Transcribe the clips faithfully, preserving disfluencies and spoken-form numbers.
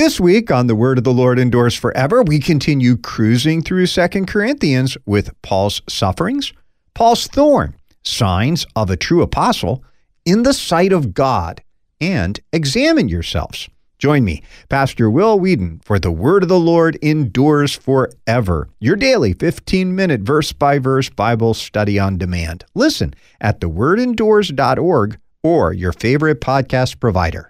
This week on The Word of the Lord Endures Forever, we continue cruising through Second Corinthians with Paul's sufferings, Paul's thorn, signs of a true apostle, in the sight of God, and examine yourselves. Join me, Pastor Will Whedon, for The Word of the Lord Endures Forever, your daily fifteen-minute verse-by-verse Bible study on demand. Listen at the word endures dot org or your favorite podcast provider.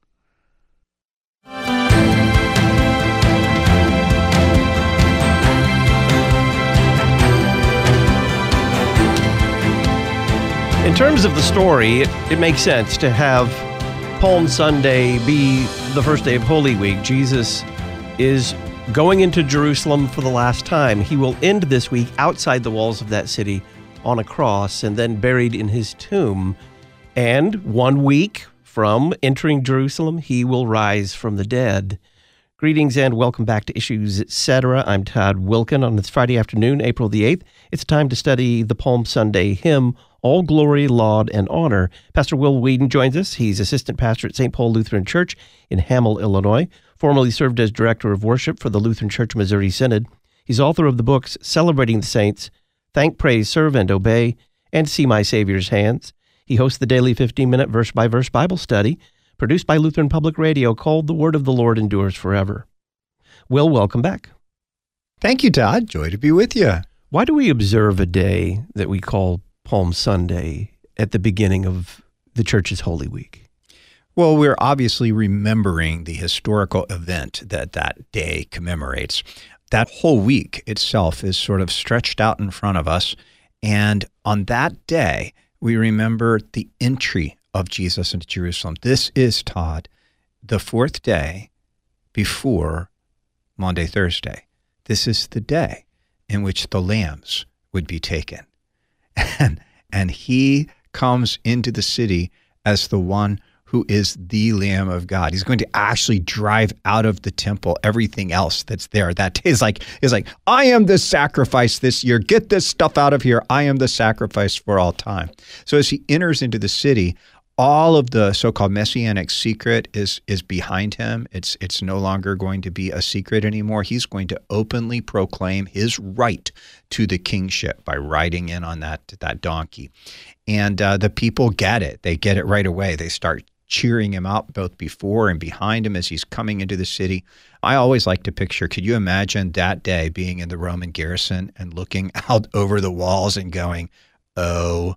In terms of the story, it, it makes sense to have Palm Sunday be the first day of Holy Week. Jesus is going into Jerusalem for the last time. He will end this week outside the walls of that city on a cross and then buried in his tomb. And one week from entering Jerusalem, he will rise from the dead. Greetings and welcome back to Issues Etc. I'm Todd Wilkin on this Friday afternoon, April the eighth. It's time to study the Palm Sunday hymn, All Glory, Laud, and Honor. Pastor Will Whedon joins us. He's assistant pastor at Saint Paul Lutheran Church in Hamel, Illinois, formerly served as director of worship for the Lutheran Church Missouri Synod. He's author of the books Celebrating the Saints, Thank, Praise, Serve, and Obey, and See My Savior's Hands. He hosts the daily fifteen-minute verse-by-verse Bible study, produced by Lutheran Public Radio, called The Word of the Lord Endures Forever. Will, welcome back. Thank you, Todd. Joy to be with you. Why do we observe a day that we call Palm Sunday at the beginning of the church's Holy Week? Well, we're obviously remembering the historical event that that day commemorates. That whole week itself is sort of stretched out in front of us, and on that day, we remember the entry of Jesus into Jerusalem. This is, Todd, the fourth day before Maundy Thursday. This is the day in which the lambs would be taken. And, and he comes into the city as the one who is the Lamb of God. He's going to actually drive out of the temple everything else that's there. That day is like, is like, I am the sacrifice this year. Get this stuff out of here. I am the sacrifice for all time. So as he enters into the city, all of the so-called messianic secret is is behind him. It's it's no longer going to be a secret anymore. He's going to openly proclaim his right to the kingship by riding in on that that donkey. And uh, the people get it. They get it right away. They start cheering him out both before and behind him as he's coming into the city. I always like to picture, could you imagine that day being in the Roman garrison and looking out over the walls and going, oh,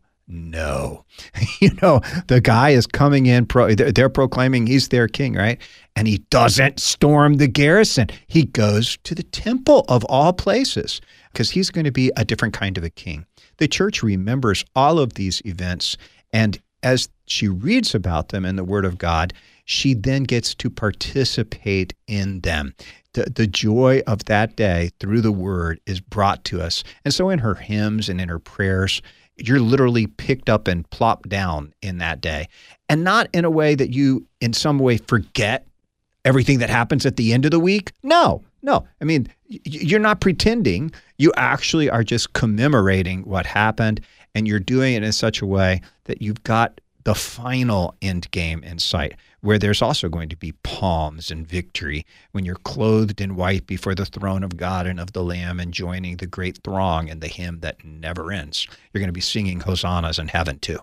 no, you know, the guy is coming in, pro, they're, they're proclaiming he's their king, right? And he doesn't storm the garrison. He goes to the temple of all places because he's going to be a different kind of a king. The church remembers all of these events, and as she reads about them in the Word of God, she then gets to participate in them. The, the joy of that day through the Word is brought to us. And so in her hymns and in her prayers, you're literally picked up and plopped down in that day. And not in a way that you in some way forget everything that happens at the end of the week. No, no. I mean, you're not pretending. You actually are just commemorating what happened, and you're doing it in such a way that you've got the final end game in sight, where there's also going to be palms and victory when you're clothed in white before the throne of God and of the Lamb and joining the great throng in the hymn that never ends. You're going to be singing hosannas in heaven too.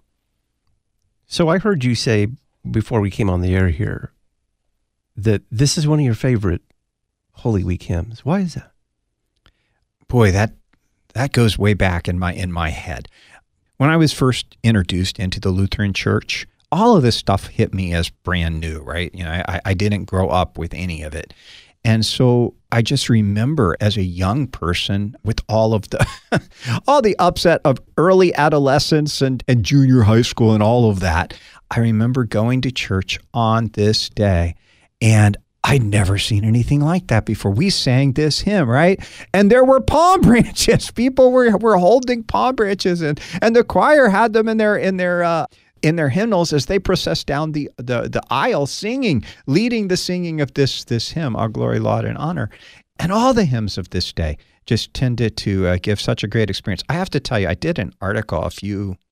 So I heard you say before we came on the air here that this is one of your favorite Holy Week hymns. Why is that? Boy, that that goes way back in my in my head. When I was first introduced into the Lutheran Church, all of this stuff hit me as brand new, right? You know, I, I didn't grow up with any of it. And so I just remember as a young person with all of the all the upset of early adolescence and, and junior high school and all of that, I remember going to church on this day, and I'd never seen anything like that before. We sang this hymn, right? And there were palm branches. People were were holding palm branches, and and the choir had them in their in their uh, in their hymnals as they processed down the the the aisle, singing, leading the singing of this this hymn, Our Glory, Laud, and Honor. And all the hymns of this day just tended to uh, give such a great experience. I have to tell you, I did an article a few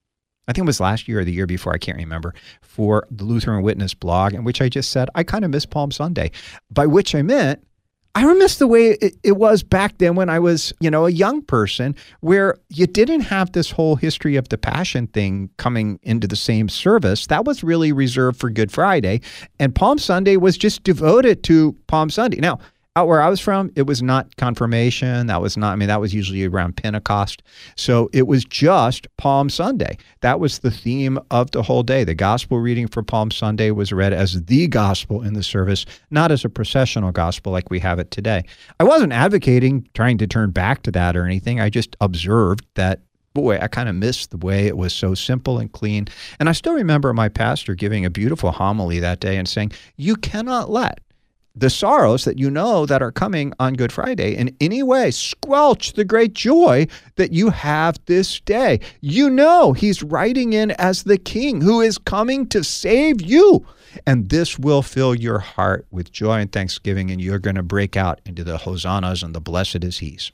I think it was last year or the year before, I can't remember, for the Lutheran Witness blog, in which I just said, I kind of miss Palm Sunday, by which I meant, I miss the way it, it was back then when I was, you know, a young person, where you didn't have this whole history of the Passion thing coming into the same service. That was really reserved for Good Friday, and Palm Sunday was just devoted to Palm Sunday. Now, out where I was from, it was not confirmation. That was not, I mean, that was usually around Pentecost. So it was just Palm Sunday. That was the theme of the whole day. The gospel reading for Palm Sunday was read as the gospel in the service, not as a processional gospel like we have it today. I wasn't advocating trying to turn back to that or anything. I just observed that, boy, I kind of missed the way it was so simple and clean. And I still remember my pastor giving a beautiful homily that day and saying, you cannot let the sorrows that you know that are coming on Good Friday in any way squelch the great joy that you have this day. You know he's riding in as the King who is coming to save you. And this will fill your heart with joy and thanksgiving, and you're going to break out into the hosannas and the blessed is he's.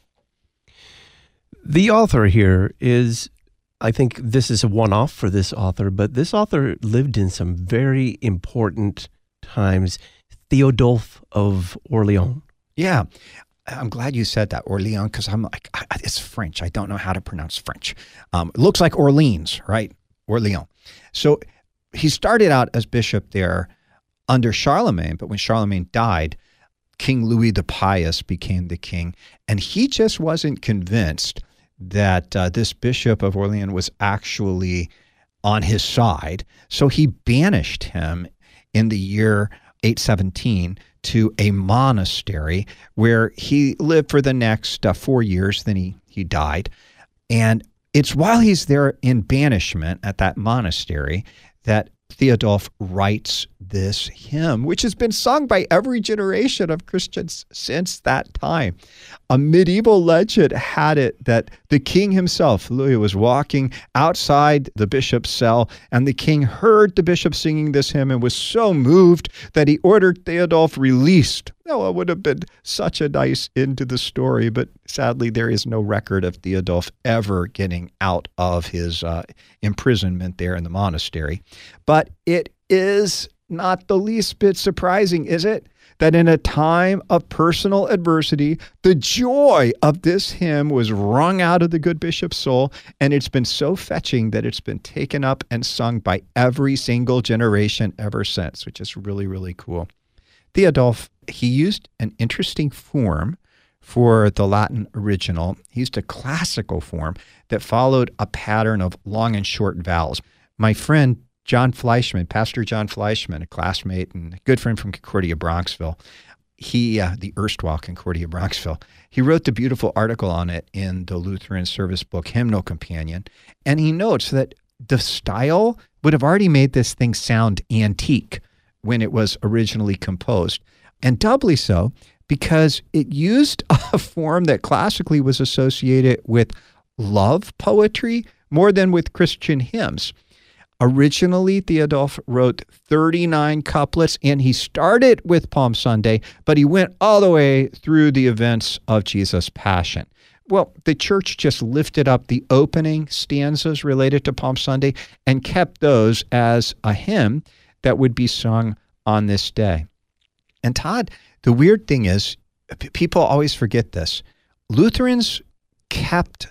The author here is, I think this is a one-off for this author, but this author lived in some very important times. Theodulf of Orleans. Yeah, I'm glad you said that, Orleans, because I'm like, I, it's French. I don't know how to pronounce French. Um, it looks like Orleans, right? Orleans. So he started out as bishop there under Charlemagne, but when Charlemagne died, King Louis the Pious became the king, and he just wasn't convinced that uh, this bishop of Orleans was actually on his side, so he banished him in the year eight seventeen to a monastery where he lived for the next uh, four years. Then he, he died. And it's while he's there in banishment at that monastery that Theodulf writes this hymn, which has been sung by every generation of Christians since that time. A medieval legend had it that the king himself, Louis, was walking outside the bishop's cell, and the king heard the bishop singing this hymn and was so moved that he ordered Theodulf released. Oh, it would have been such a nice end to the story, but sadly there is no record of Theodulf ever getting out of his uh, imprisonment there in the monastery. But it is not the least bit surprising, is it, that in a time of personal adversity, the joy of this hymn was wrung out of the good bishop's soul, and it's been so fetching that it's been taken up and sung by every single generation ever since, which is really, really cool. Theodulf, he used an interesting form for the Latin original. He used a classical form that followed a pattern of long and short vowels. My friend John Fleischman, Pastor John Fleischman, a classmate and a good friend from Concordia, Bronxville, he, uh, the erstwhile Concordia, Bronxville, he wrote the beautiful article on it in the Lutheran service book, Hymnal Companion, and he notes that the style would have already made this thing sound antique when it was originally composed, and doubly so because it used a form that classically was associated with love poetry more than with Christian hymns. Originally, Theodulf wrote thirty-nine couplets, and he started with Palm Sunday, but he went all the way through the events of Jesus' Passion. Well, the church just lifted up the opening stanzas related to Palm Sunday and kept those as a hymn that would be sung on this day. And Todd, the weird thing is, p- people always forget this. Lutherans kept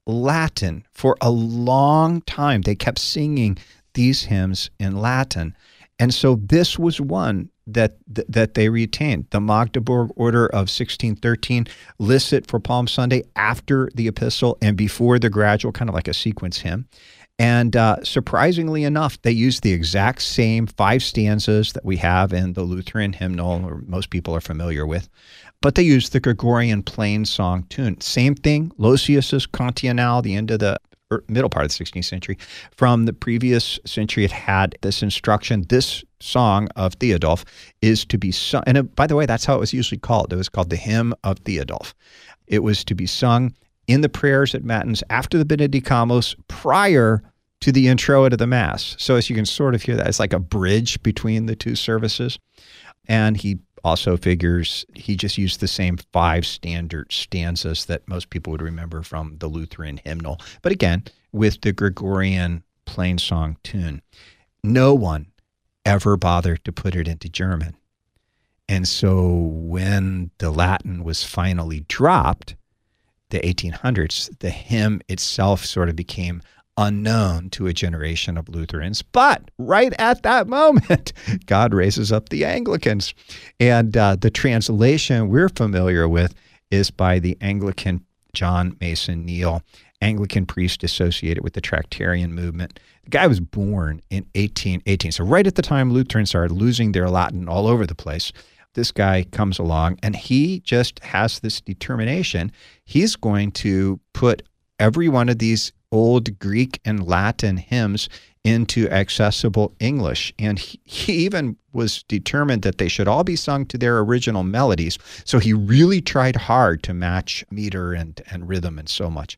Latin for a long time. They kept singing these hymns in Latin. And so this was one that th- that they retained. The Magdeburg Order of sixteen thirteen lists it for Palm Sunday after the epistle and before the gradual, kind of like a sequence hymn. And uh, surprisingly enough, they used the exact same five stanzas that we have in the Lutheran hymnal, or most people are familiar with, but they used the Gregorian plain song tune. Same thing, Losius's Cantionale, the end of the middle part of the sixteenth century. From the previous century, it had this instruction. This song of Theodulf is to be sung, and it, by the way, that's how it was usually called. It was called the Hymn of Theodulf. It was to be sung in the prayers at Matins after the Benedicamus, prior to the introit of the Mass. So as you can sort of hear that, it's like a bridge between the two services. And he also figures he just used the same five standard stanzas that most people would remember from the Lutheran hymnal. But again, with the Gregorian plain song tune. No one ever bothered to put it into German. And so when the Latin was finally dropped, the eighteen hundreds, the hymn itself sort of became unknown to a generation of Lutherans. But right at that moment, God raises up the Anglicans. And uh, the translation we're familiar with is by the Anglican John Mason Neale, Anglican priest associated with the Tractarian movement. The guy was born in eighteen eighteen. So right at the time Lutherans started losing their Latin all over the place, this guy comes along and he just has this determination. He's going to put every one of these old Greek and Latin hymns into accessible English. And he, he even was determined that they should all be sung to their original melodies. So he really tried hard to match meter and, and rhythm and so much.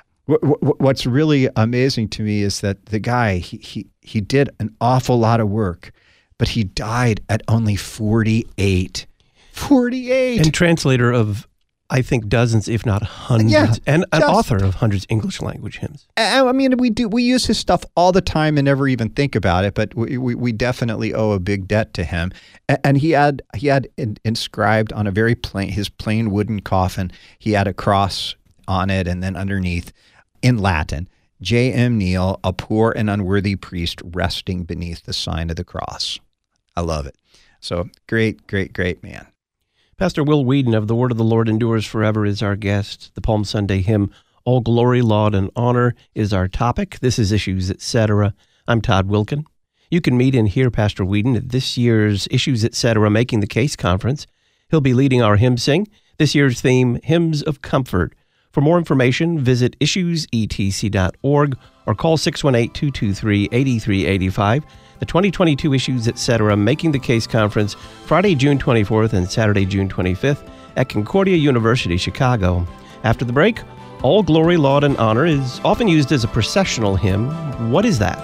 What's really amazing to me is that the guy, he, he, he did an awful lot of work, but he died at only forty-eight. forty-eight! And translator of, I think, dozens, if not hundreds, yeah, and an just, author of hundreds of English language hymns. I mean, we do we use his stuff all the time and never even think about it, but we, we, we definitely owe a big debt to him. And he had he had inscribed on a very plain, his plain wooden coffin, he had a cross on it, and then underneath, in Latin, J M Neale, a poor and unworthy priest resting beneath the sign of the cross. I love it. So great, great, great man. Pastor Will Weedon of The Word of the Lord Endures Forever is our guest. The Palm Sunday hymn, All Glory, Laud, and Honor is our topic. This is Issues, et cetera. I'm Todd Wilkin. You can meet and hear Pastor Weedon at this year's Issues, et cetera. Making the Case conference. He'll be leading our hymn sing. This year's theme, Hymns of Comfort. For more information, visit issues e t c dot org or call six one eight, two two three, eight three eight five. The twenty twenty-two Issues, et cetera. Making the Case Conference, Friday, June twenty-fourth and Saturday, June twenty-fifth at Concordia University, Chicago. After the break, All Glory, Laud, and Honor is often used as a processional hymn. What is that?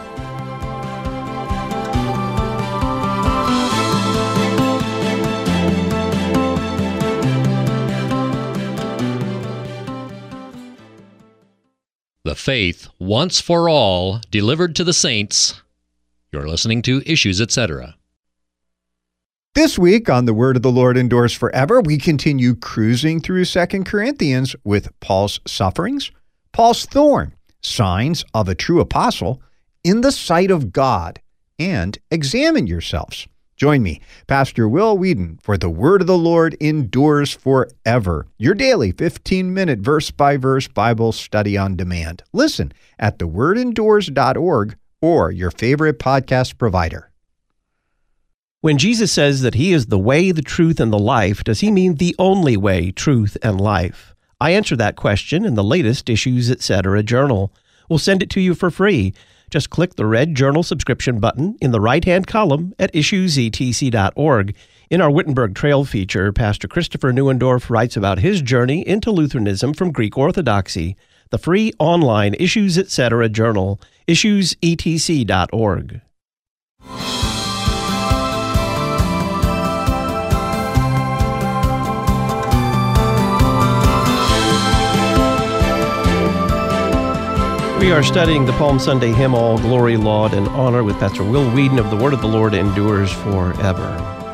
The faith, once for all, delivered to the saints. You're listening to Issues, et cetera. This week on The Word of the Lord Endures Forever, we continue cruising through Second Corinthians with Paul's sufferings, Paul's thorn, signs of a true apostle, in the sight of God, and examine yourselves. Join me, Pastor Will Weedon, for The Word of the Lord Endures Forever, your daily fifteen-minute verse-by-verse Bible study on demand. Listen at the word endures dot org or your favorite podcast provider. When Jesus says that he is the way, the truth, and the life, does he mean the only way, truth, and life? I answer that question in the latest Issues, et cetera. Journal. We'll send it to you for free. Just click the red journal subscription button in the right-hand column at issues e t c dot org. In our Wittenberg Trail feature, Pastor Christopher Neuendorf writes about his journey into Lutheranism from Greek Orthodoxy. The free online Issues, et cetera. Journal, issues e t c dot org. We are studying the Palm Sunday hymn, All Glory, Laud, and Honor, with Pastor Will Weedon of The Word of the Lord Endures Forever.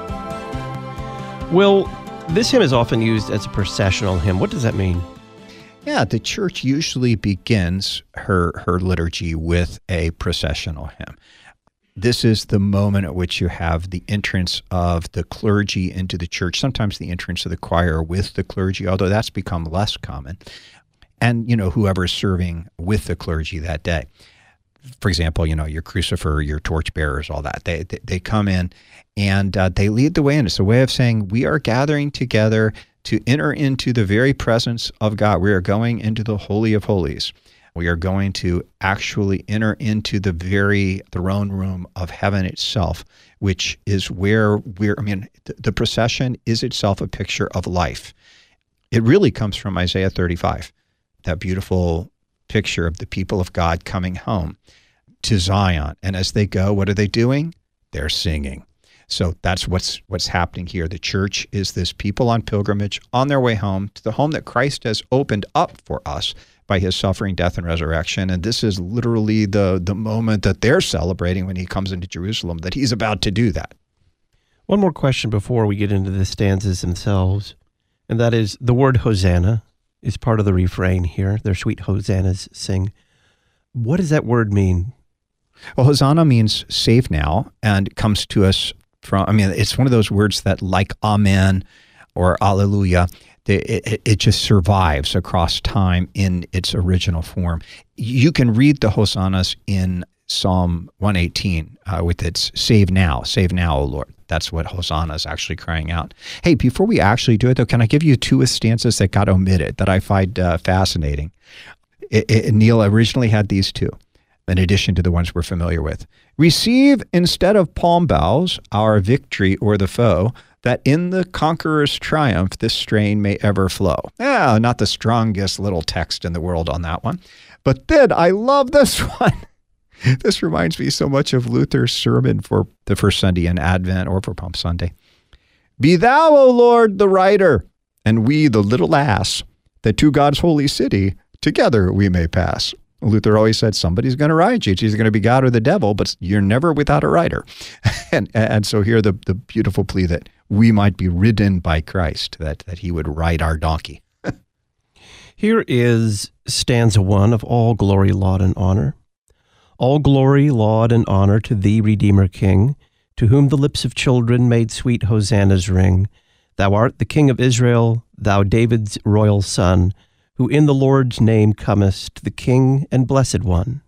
Will, this hymn is often used as a processional hymn. What does that mean? Yeah, the church usually begins her, her liturgy with a processional hymn. This is the moment at which you have the entrance of the clergy into the church, sometimes the entrance of the choir with the clergy, although that's become less common. And, you know, whoever is serving with the clergy that day. For example, you know, your crucifer, your torchbearers, all that. They they, they come in and uh, they lead the way in. It's a way of saying we are gathering together to enter into the very presence of God. We are going into the Holy of Holies. We are going to actually enter into the very throne room of heaven itself, which is where we're, I mean, the, the procession is itself a picture of life. It really comes from Isaiah thirty-five. That beautiful picture of the people of God coming home to Zion. And as they go, what are they doing? They're singing. So that's what's what's happening here. The church is this people on pilgrimage on their way home to the home that Christ has opened up for us by his suffering, death, and resurrection. And this is literally the, the moment that they're celebrating when he comes into Jerusalem, that he's about to do that. One more question before we get into the stanzas themselves, and that is the word Hosanna is part of the refrain here. Their sweet hosannas sing. What does that word mean? Well, Hosanna means save now, and comes to us from, I mean, it's one of those words that, like Amen or Alleluia, it, it, it just survives across time in its original form. You can read the hosannas in Psalm one eighteen uh, with its save now, save now, O Lord. That's what Hosanna is actually crying out. Hey, before we actually do it, though, can I give you two stanzas that got omitted that I find uh, fascinating? It, it, Neil originally had these two, in addition to the ones we're familiar with. Receive instead of palm boughs our victory o'er the foe, that in the conqueror's triumph this strain may ever flow. Ah, not the strongest little text in the world on that one. But then I love this one. This reminds me so much of Luther's sermon for the first Sunday in Advent or for Palm Sunday. Be thou, O Lord, the rider, and we the little ass, that to God's holy city together we may pass. Luther always said, somebody's going to ride you. It's either going to be God or the devil, but you're never without a rider. and and so here the, the beautiful plea that we might be ridden by Christ, that, that he would ride our donkey. Here is stanza one of All Glory, Laud, and Honor. All glory, laud, and honor to thee, Redeemer King, to whom the lips of children made sweet hosannas ring. Thou art the King of Israel, thou David's royal son, who in the Lord's name comest, the King and Blessed One.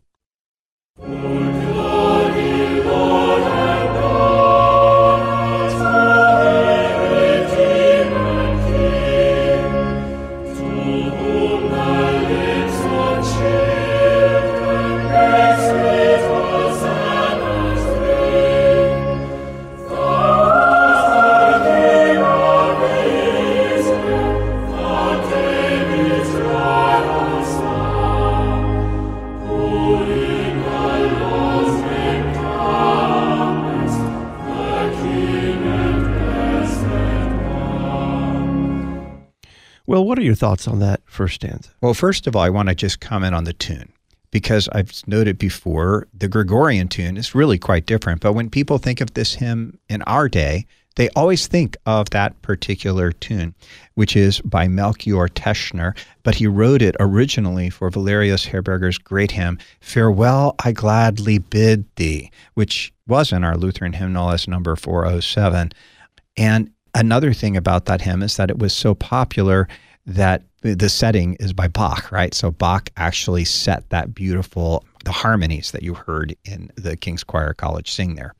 Well, what are your thoughts on that first stanza? Well, first of all, I want to just comment on the tune, because I've noted before, the Gregorian tune is really quite different. But when people think of this hymn in our day, they always think of that particular tune, which is by Melchior Teschner, but he wrote it originally for Valerius Herberger's great hymn, Farewell, I Gladly Bid Thee, which was in our Lutheran hymnal as number four oh seven. And another thing about that hymn is that it was so popular that the setting is by Bach, right? So Bach actually set that beautiful, the harmonies that you heard in the King's Choir College sing there.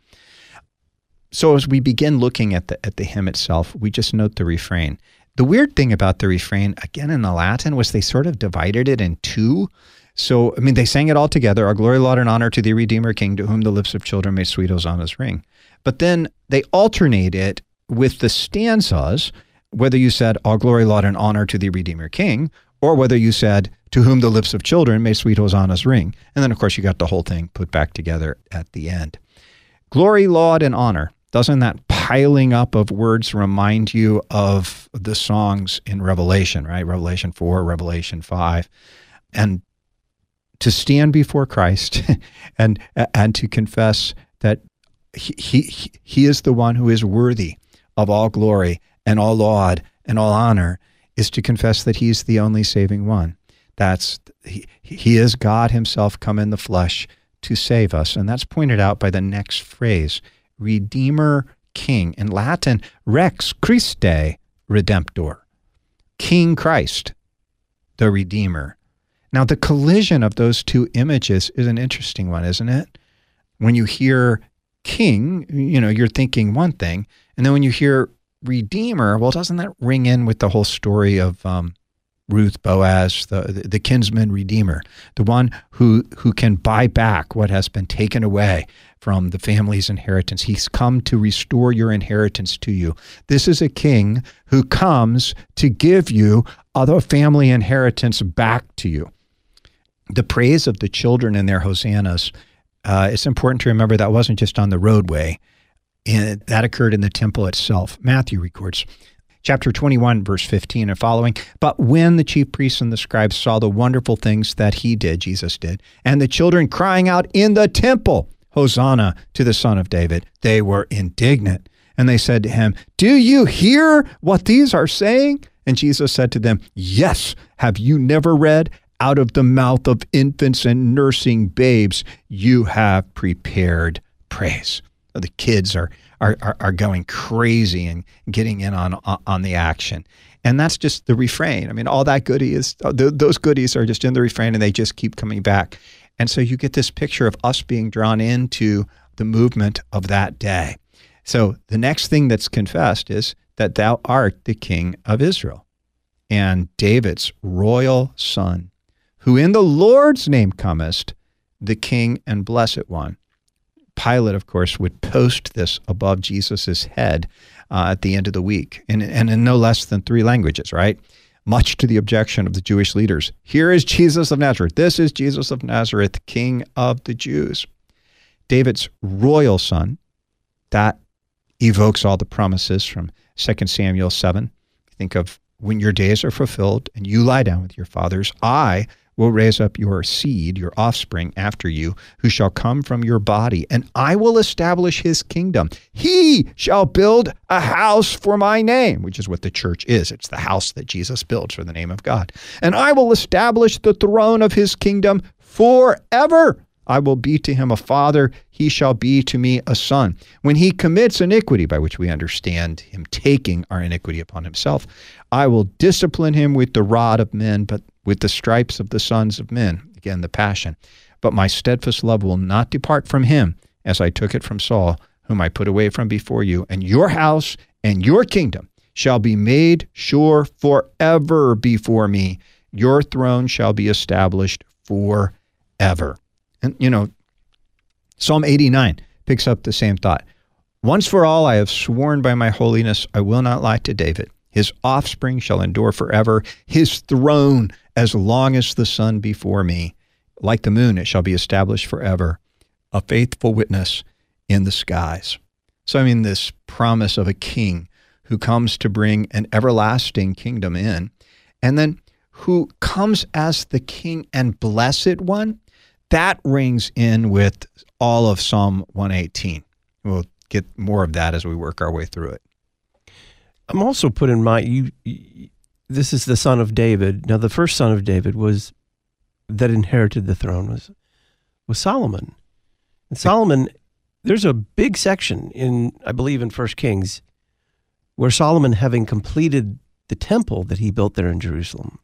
So as we begin looking at the at the hymn itself, we just note the refrain. The weird thing about the refrain, again in the Latin, was they sort of divided it in two. So, I mean, they sang it all together, Our glory, laud, and honor to thee, Redeemer King, to whom the lips of children made sweet hosannas ring. But then they alternate it with the stanzas, whether you said, All glory, laud, and honor to thee, Redeemer King, or whether you said, to whom the lips of children may sweet hosannas ring. And then, of course, you got the whole thing put back together at the end. Glory, laud, and honor. Doesn't that piling up of words remind you of the songs in Revelation, right? Revelation four, Revelation five. And to stand before Christ and and to confess that he, he, he is the one who is worthy of all glory and all laud and all honor, is to confess that he's the only saving one. That's he, he is God himself come in the flesh to save us. And that's pointed out by the next phrase, Redeemer King. In Latin, Rex Christe Redemptor. King Christ, the Redeemer. Now, the collision of those two images is an interesting one, isn't it? When you hear king, you know, you're thinking one thing. And then when you hear Redeemer, well, doesn't that ring in with the whole story of um, Ruth, Boaz, the, the the kinsman redeemer, the one who who can buy back what has been taken away from the family's inheritance. He's come to restore your inheritance to you. This is a king who comes to give you other family inheritance back to you. The praise of the children in their hosannas, uh, it's important to remember that wasn't just on the roadway. And that occurred in the temple itself. Matthew records, Chapter twenty-one, verse fifteen and following. But when the chief priests and the scribes saw the wonderful things that he did, Jesus did, and the children crying out in the temple, Hosanna to the Son of David, they were indignant. And they said to him, do you hear what these are saying? And Jesus said to them, yes, have you never read? Out of the mouth of infants and nursing babes, you have prepared praise. So the kids are Are, are, are going crazy and getting in on on the action. And that's just the refrain. I mean, all that goodie is, those goodies are just in the refrain and they just keep coming back. And so you get this picture of us being drawn into the movement of that day. So the next thing that's confessed is that thou art the King of Israel and David's royal son, who in the Lord's name comest, the King and Blessed One. Pilate, of course, would post this above Jesus's head uh, at the end of the week, and, and in no less than three languages, right? Much to the objection of the Jewish leaders. Here is Jesus of Nazareth. This is Jesus of Nazareth, King of the Jews. David's royal son, that evokes all the promises from Second Samuel seven. Think of when your days are fulfilled and you lie down with your fathers, I will raise up your seed, your offspring after you, who shall come from your body, and I will establish his kingdom. He shall build a house for my name, which is what the church is. It's the house that Jesus builds for the name of God. And I will establish the throne of his kingdom forever. I will be to him a father, he shall be to me a son. When he commits iniquity, by which we understand him taking our iniquity upon himself, I will discipline him with the rod of men, but with the stripes of the sons of men. Again, the passion. But my steadfast love will not depart from him, as I took it from Saul, whom I put away from before you. And your house and your kingdom shall be made sure forever before me. Your throne shall be established forever. And, you know, Psalm eighty-nine picks up the same thought. Once for all, I have sworn by my holiness, I will not lie to David. His offspring shall endure forever, his throne as long as the sun before me. Like the moon, it shall be established forever, a faithful witness in the skies. So, I mean, this promise of a king who comes to bring an everlasting kingdom in, and then who comes as the King and Blessed One, that rings in with all of Psalm one eighteen. We'll get more of that as we work our way through it. I'm also put in mind, you, you, this is the son of David. Now, the first son of David was that inherited the throne was was Solomon. And Solomon, there's a big section in, I believe, in First Kings, where Solomon, having completed the temple that he built there in Jerusalem,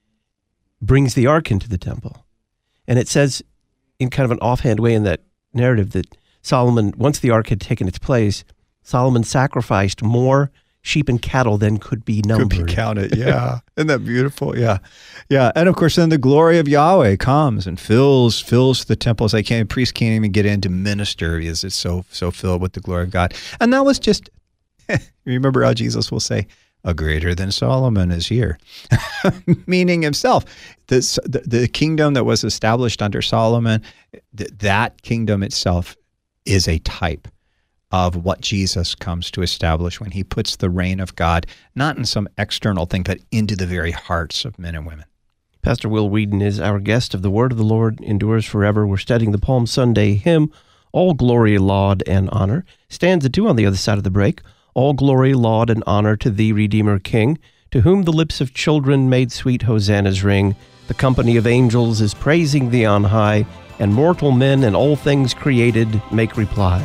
brings the ark into the temple. And it says, in kind of an offhand way in that narrative, that Solomon, once the ark had taken its place, Solomon sacrificed more sheep and cattle than could be numbered. Could be counted, yeah. Isn't that beautiful? Yeah. Yeah. And of course, then the glory of Yahweh comes and fills fills the temples. They can't, priests can't even get in to minister because it's so, so filled with the glory of God. And that was just, remember how Jesus will say, a greater than Solomon is here, meaning himself. This, the, the kingdom that was established under Solomon, th- that kingdom itself is a type of what Jesus comes to establish when he puts the reign of God, not in some external thing, but into the very hearts of men and women. Pastor Will Whedon is our guest of The Word of the Lord Endures Forever. We're studying the Palm Sunday hymn, All Glory, Laud, and Honor. Stanza two on the other side of the break. All glory, laud, and honor to thee, Redeemer King, to whom the lips of children made sweet hosannas ring. The company of angels is praising thee on high, and mortal men and all things created make reply.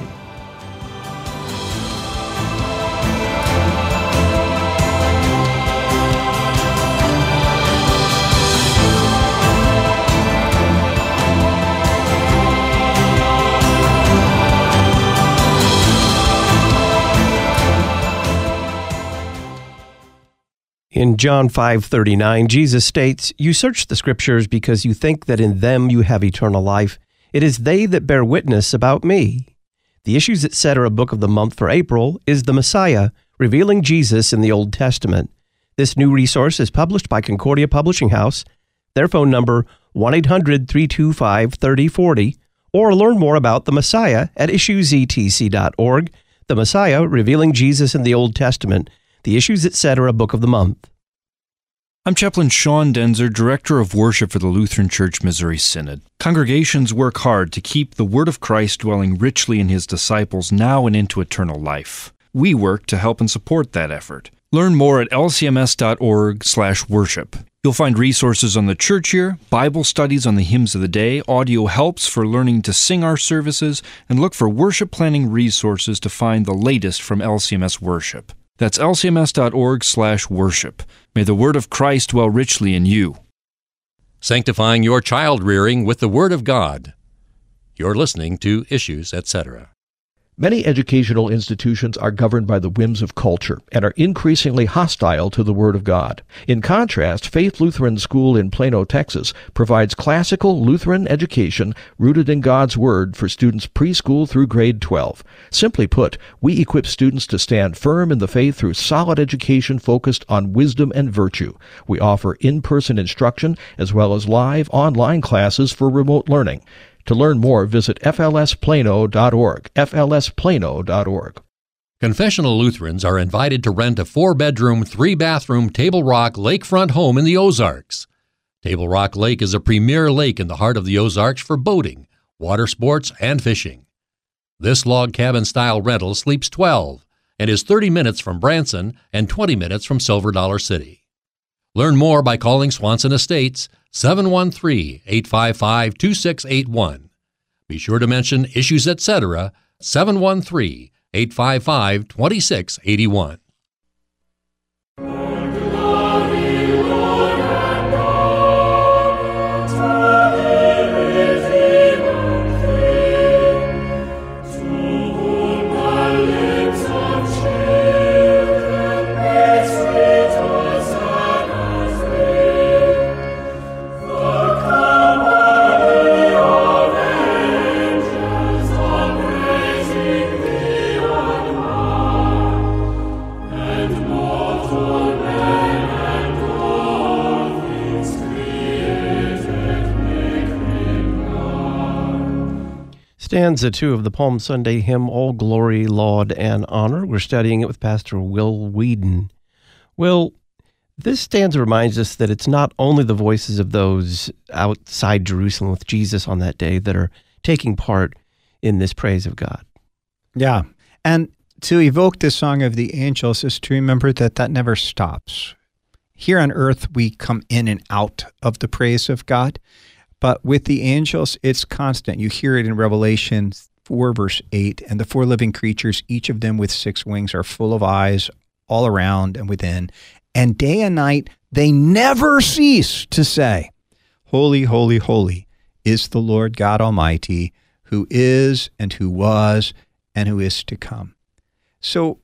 In John five thirty-nine, Jesus states, "You search the Scriptures because you think that in them you have eternal life. It is they that bear witness about me." The Issues Etc. book of the month for April is The Messiah, Revealing Jesus in the Old Testament. This new resource is published by Concordia Publishing House. Their phone number, one eight hundred, three two five, three oh four oh, or learn more about The Messiah at issues e t c dot org. The Messiah, Revealing Jesus in the Old Testament. the Issues Etc. Book of the Month. I'm Chaplain Sean Denzer, Director of Worship for the Lutheran Church Missouri Synod. Congregations work hard to keep the Word of Christ dwelling richly in His disciples now and into eternal life. We work to help and support that effort. Learn more at l c m s dot org slash worship. You'll find resources on the church year, Bible studies on the hymns of the day, audio helps for learning to sing our services, and look for worship planning resources to find the latest from L C M S Worship. That's l c m s dot org slash worship. May the Word of Christ dwell richly in you. Sanctifying your child rearing with the Word of God. You're listening to Issues, et cetera. Many educational institutions are governed by the whims of culture and are increasingly hostile to the Word of God. In contrast, Faith Lutheran School in Plano, Texas, provides classical Lutheran education rooted in God's Word for students preschool through grade twelve. Simply put, we equip students to stand firm in the faith through solid education focused on wisdom and virtue. We offer in-person instruction as well as live online classes for remote learning. To learn more, visit f l s plano dot org, f l s plano dot org. Confessional Lutherans are invited to rent a four-bedroom, three-bathroom Table Rock lakefront home in the Ozarks. Table Rock Lake is a premier lake in the heart of the Ozarks for boating, water sports, and fishing. This log cabin-style rental sleeps twelve and is thirty minutes from Branson and twenty minutes from Silver Dollar City. Learn more by calling Swanson Estates, seven one three, eight five five, two six eight one. Be sure to mention Issues, et cetera, seven one three, eight five five, two six eight one. Stanza two of the Palm Sunday hymn, All Glory, Laud, and Honor. We're studying it with Pastor Will Whedon. Will, this stanza reminds us that it's not only the voices of those outside Jerusalem with Jesus on that day that are taking part in this praise of God. Yeah, and to evoke the song of the angels is to remember that that never stops. Here on earth, we come in and out of the praise of God. But with the angels, it's constant. You hear it in Revelation four, verse eight, and the four living creatures, each of them with six wings, are full of eyes all around and within. And day and night, they never cease to say, Holy, holy, holy is the Lord God Almighty, who is and who was and who is to come. So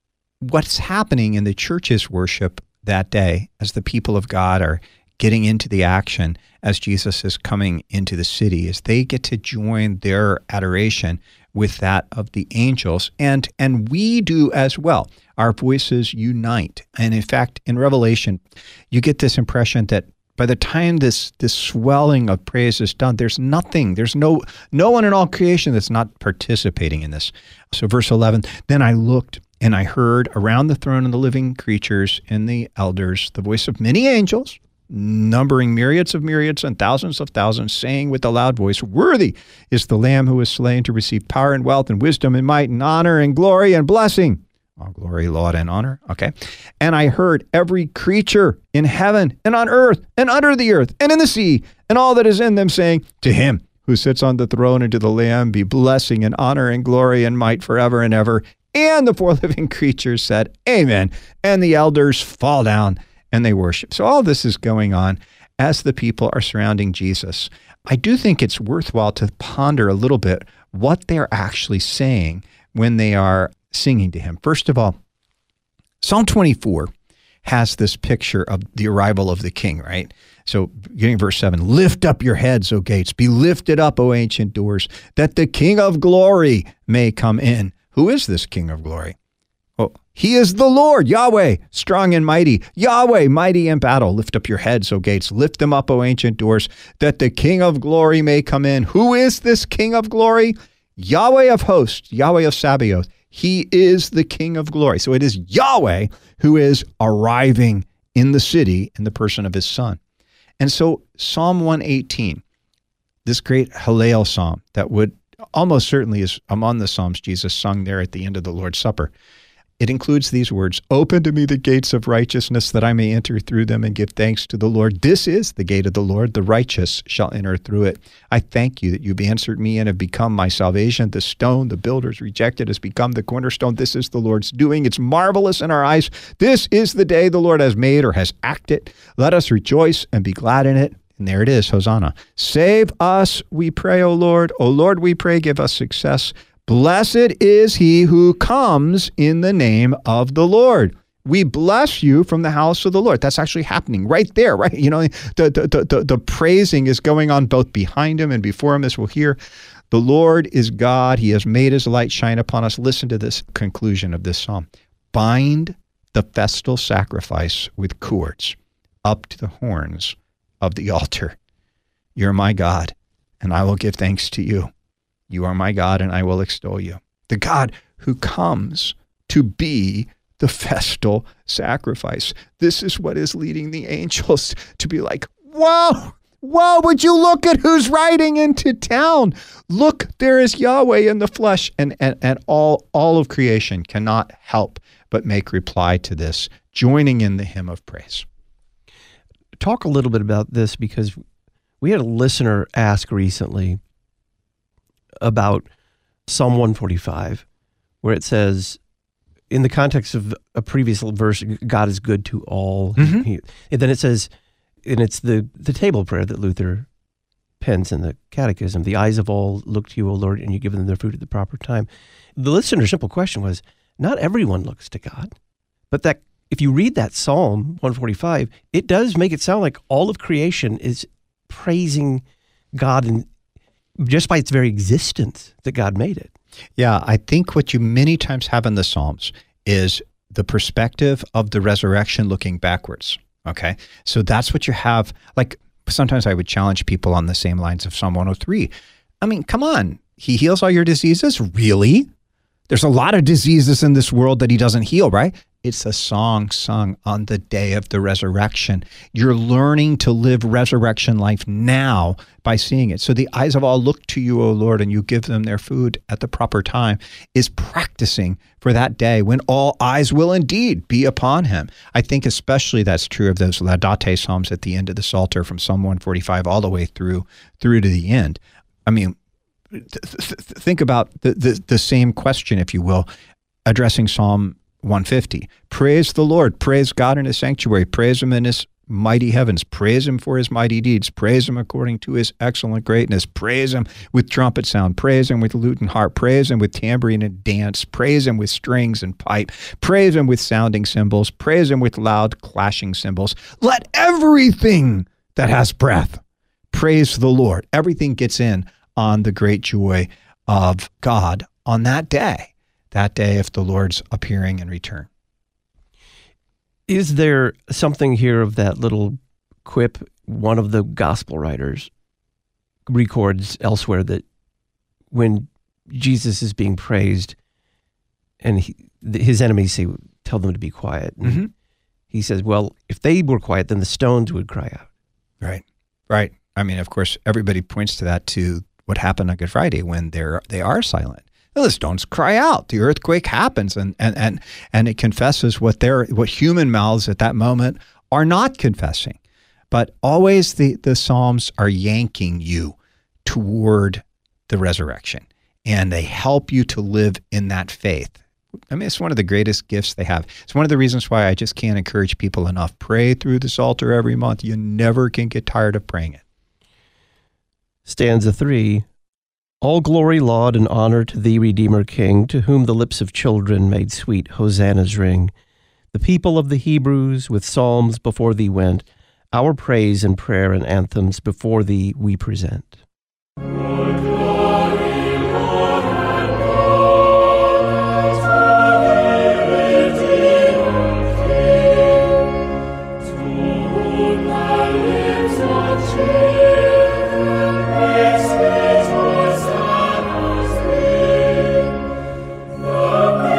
what's happening in the church's worship that day as the people of God are getting into the action as Jesus is coming into the city, is they get to join their adoration with that of the angels, and and we do as well. Our voices unite. And in fact, in Revelation, you get this impression that by the time this this swelling of praise is done, there's nothing, there's no no one in all creation that's not participating in this. So verse eleven, then I looked and I heard around the throne and the living creatures and the elders the voice of many angels, numbering myriads of myriads and thousands of thousands, saying with a loud voice, Worthy is the Lamb who was slain to receive power and wealth and wisdom and might and honor and glory and blessing. All glory, laud, and honor. Okay. And I heard every creature in heaven and on earth and under the earth and in the sea and all that is in them saying, To him who sits on the throne and to the Lamb be blessing and honor and glory and might forever and ever. And the four living creatures said, Amen. And the elders fall down and they worship. So all this is going on as the people are surrounding Jesus. I do think it's worthwhile to ponder a little bit what they're actually saying when they are singing to him. First of all, Psalm twenty-four has this picture of the arrival of the king, right? So beginning verse seven, Lift up your heads, O gates, be lifted up, O ancient doors, that the King of glory may come in. Who is this King of glory? Oh, he is the Lord, Yahweh, strong and mighty, Yahweh, mighty in battle. Lift up your heads, O gates, lift them up, O ancient doors, that the King of glory may come in. Who is this King of glory? Yahweh of hosts, Yahweh of Sabaoth. He is the King of glory. So it is Yahweh who is arriving in the city in the person of his son. And so Psalm one eighteen, this great Hallel psalm that would almost certainly is among the psalms Jesus sung there at the end of the Lord's Supper. It includes these words, "Open to me the gates of righteousness, that I may enter through them and give thanks to the Lord. This is the gate of the Lord. The righteous shall enter through it. I thank you that you've answered me and have become my salvation. The stone the builders rejected has become the cornerstone. This is the Lord's doing. It's marvelous in our eyes. This is the day the Lord has made or has acted. Let us rejoice and be glad in it." And there it is, Hosanna. "Save us, we pray, O Lord. O Lord, we pray, give us success. Blessed is he who comes in the name of the Lord. We bless you from the house of the Lord." That's actually happening right there, right? You know, the, the, the, the praising is going on both behind him and before him, as we'll hear. The Lord is God. He has made his light shine upon us. Listen to this conclusion of this psalm. "Bind the festal sacrifice with cords up to the horns of the altar. You're my God, and I will give thanks to you. You are my God, and I will extol you." The God who comes to be the festal sacrifice. This is what is leading the angels to be like, whoa, whoa, would you look at who's riding into town? Look, there is Yahweh in the flesh. And, and, and all, all of creation cannot help but make reply to this, joining in the hymn of praise. Talk a little bit about this, because we had a listener ask recently about Psalm one forty-five, where it says, in the context of a previous verse, God is good to all. Mm-hmm. He, and then it says, and it's the, the table prayer that Luther pens in the Catechism, "The eyes of all look to you, O Lord, and you give them their food at the proper time." The listener's simple question was, not everyone looks to God, but that if you read that Psalm one forty-five, it does make it sound like all of creation is praising God, and just by its very existence that God made it. Yeah, I think what you many times have in the Psalms is the perspective of the resurrection looking backwards, okay? So that's what you have. Like, sometimes I would challenge people on the same lines of Psalm one oh three. I mean, come on. He heals all your diseases? Really? There's a lot of diseases in this world that he doesn't heal, right? It's a song sung on the day of the resurrection. You're learning to live resurrection life now by seeing it. So the eyes of all look to you, O Lord, and you give them their food at the proper time, is practicing for that day when all eyes will indeed be upon him. I think especially that's true of those Laudate Psalms at the end of the Psalter from Psalm one forty-five all the way through through to the end. I mean, th- th- think about the, the, the same question, if you will, addressing Psalm one fifty. Praise the Lord. Praise God in his sanctuary. Praise him in his mighty heavens. Praise him for his mighty deeds. Praise him according to his excellent greatness. Praise him with trumpet sound. Praise him with lute and harp. Praise him with tambourine and dance. Praise him with strings and pipe. Praise him with sounding cymbals. Praise him with loud clashing cymbals. Let everything that has breath praise the Lord. Everything gets in on the great joy of God on that day. That day of the Lord's appearing and return. Is there something here of that little quip one of the gospel writers records elsewhere, that when Jesus is being praised and he, his enemies say, tell them to be quiet. And mm-hmm. he says, well, if they were quiet, then the stones would cry out. Right, right. I mean, of course, everybody points to that, to what happened on Good Friday when they're they are silent. The stones cry out. The earthquake happens, and and and and it confesses what their what human mouths at that moment are not confessing. But always the the Psalms are yanking you toward the resurrection, and they help you to live in that faith. I mean, it's one of the greatest gifts they have. It's one of the reasons why I just can't encourage people enough. Pray through the Psalter every month. You never can get tired of praying it. Stanza three. All glory, laud, and honor to thee, Redeemer King, to whom the lips of children made sweet hosannas ring. The people of the Hebrews with psalms before thee went. Our praise and prayer and anthems before thee we present. The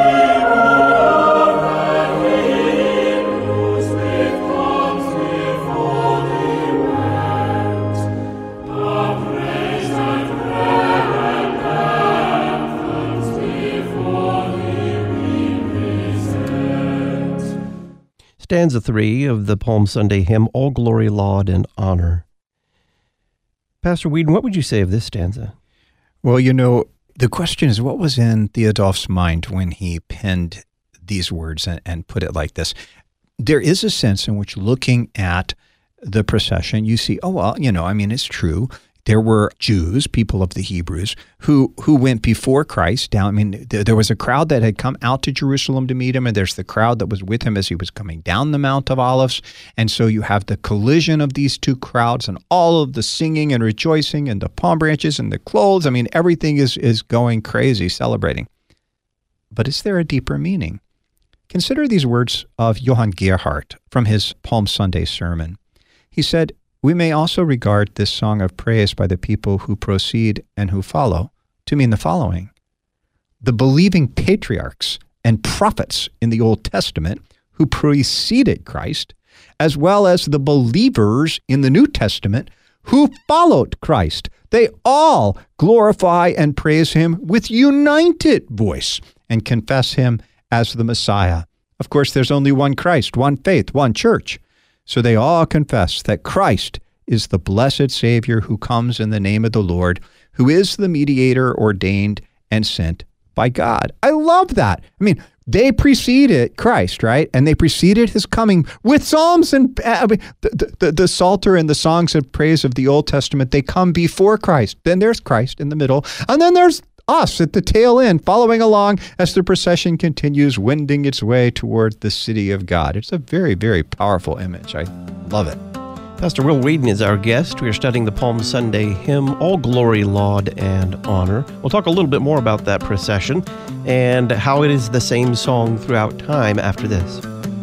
stanza three of the Palm Sunday hymn, All Glory, Laud, and Honor. Pastor Whedon, what would you say of this stanza? Well, you know, the question is, what was in Theodulf's mind when he penned these words and, and put it like this? There is a sense in which, looking at the procession, you see, oh, well, you know, I mean, it's true. There were Jews, people of the Hebrews, who who went before Christ down. I mean, there, there was a crowd that had come out to Jerusalem to meet him, and there's the crowd that was with him as he was coming down the Mount of Olives. And so you have the collision of these two crowds and all of the singing and rejoicing and the palm branches and the clothes. I mean, everything is, is going crazy, celebrating. But is there a deeper meaning? Consider these words of Johann Gerhardt from his Palm Sunday sermon. He said, "We may also regard this song of praise by the people who proceed and who follow to mean the following. The believing patriarchs and prophets in the Old Testament who preceded Christ, as well as the believers in the New Testament who followed Christ. They all glorify and praise him with united voice and confess him as the Messiah. Of course, there's only one Christ, one faith, one church. So they all confess that Christ is the blessed Savior who comes in the name of the Lord, who is the mediator ordained and sent by God." I love that. I mean, they preceded Christ, right? And they preceded his coming with psalms and I mean, the, the, the Psalter and the songs of praise of the Old Testament. They come before Christ. Then there's Christ in the middle. And then there's us at the tail end, following along as the procession continues, wending its way toward the city of God. It's a very, very powerful image. I love it. Pastor Will Whedon is our guest. We are studying the Palm Sunday hymn, All Glory, Laud, and Honor. We'll talk a little bit more about that procession and how it is the same song throughout time after this.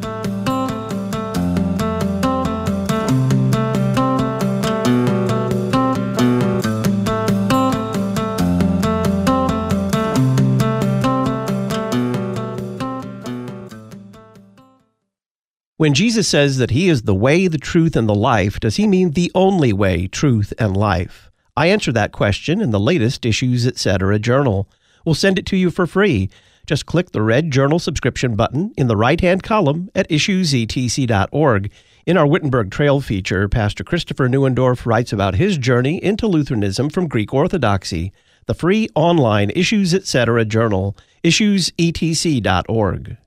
When Jesus says that he is the way, the truth, and the life, does he mean the only way, truth, and life? I answer that question in the latest Issues Etc. journal. We'll send it to you for free. Just click the red journal subscription button in the right-hand column at issues e t c dot org. In our Wittenberg Trail feature, Pastor Christopher Neuendorf writes about his journey into Lutheranism from Greek Orthodoxy. The free online Issues Etc. journal, issues e t c dot org.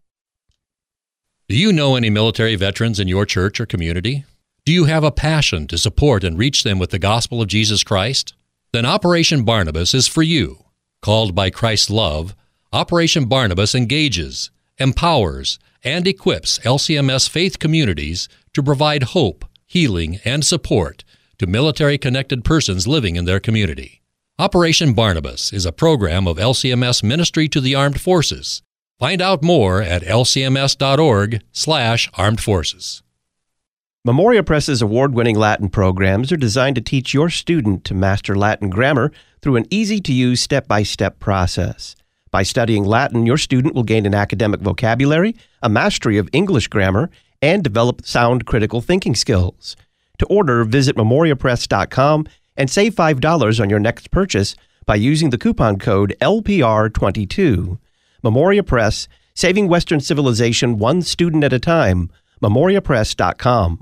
Do you know any military veterans in your church or community? Do you have a passion to support and reach them with the gospel of Jesus Christ? Then Operation Barnabas is for you. Called by Christ's love, Operation Barnabas engages, empowers, and equips L C M S faith communities to provide hope, healing, and support to military-connected persons living in their community. Operation Barnabas is a program of L C M S Ministry to the Armed Forces. Find out more at l c m s dot org slash armed forces. Memoria Press's award-winning Latin programs are designed to teach your student to master Latin grammar through an easy-to-use step-by-step process. By studying Latin, your student will gain an academic vocabulary, a mastery of English grammar, and develop sound critical thinking skills. To order, visit memoria press dot com and save five dollars on your next purchase by using the coupon code L P R twenty-two. Memoria Press, saving Western civilization one student at a time. memoria press dot com.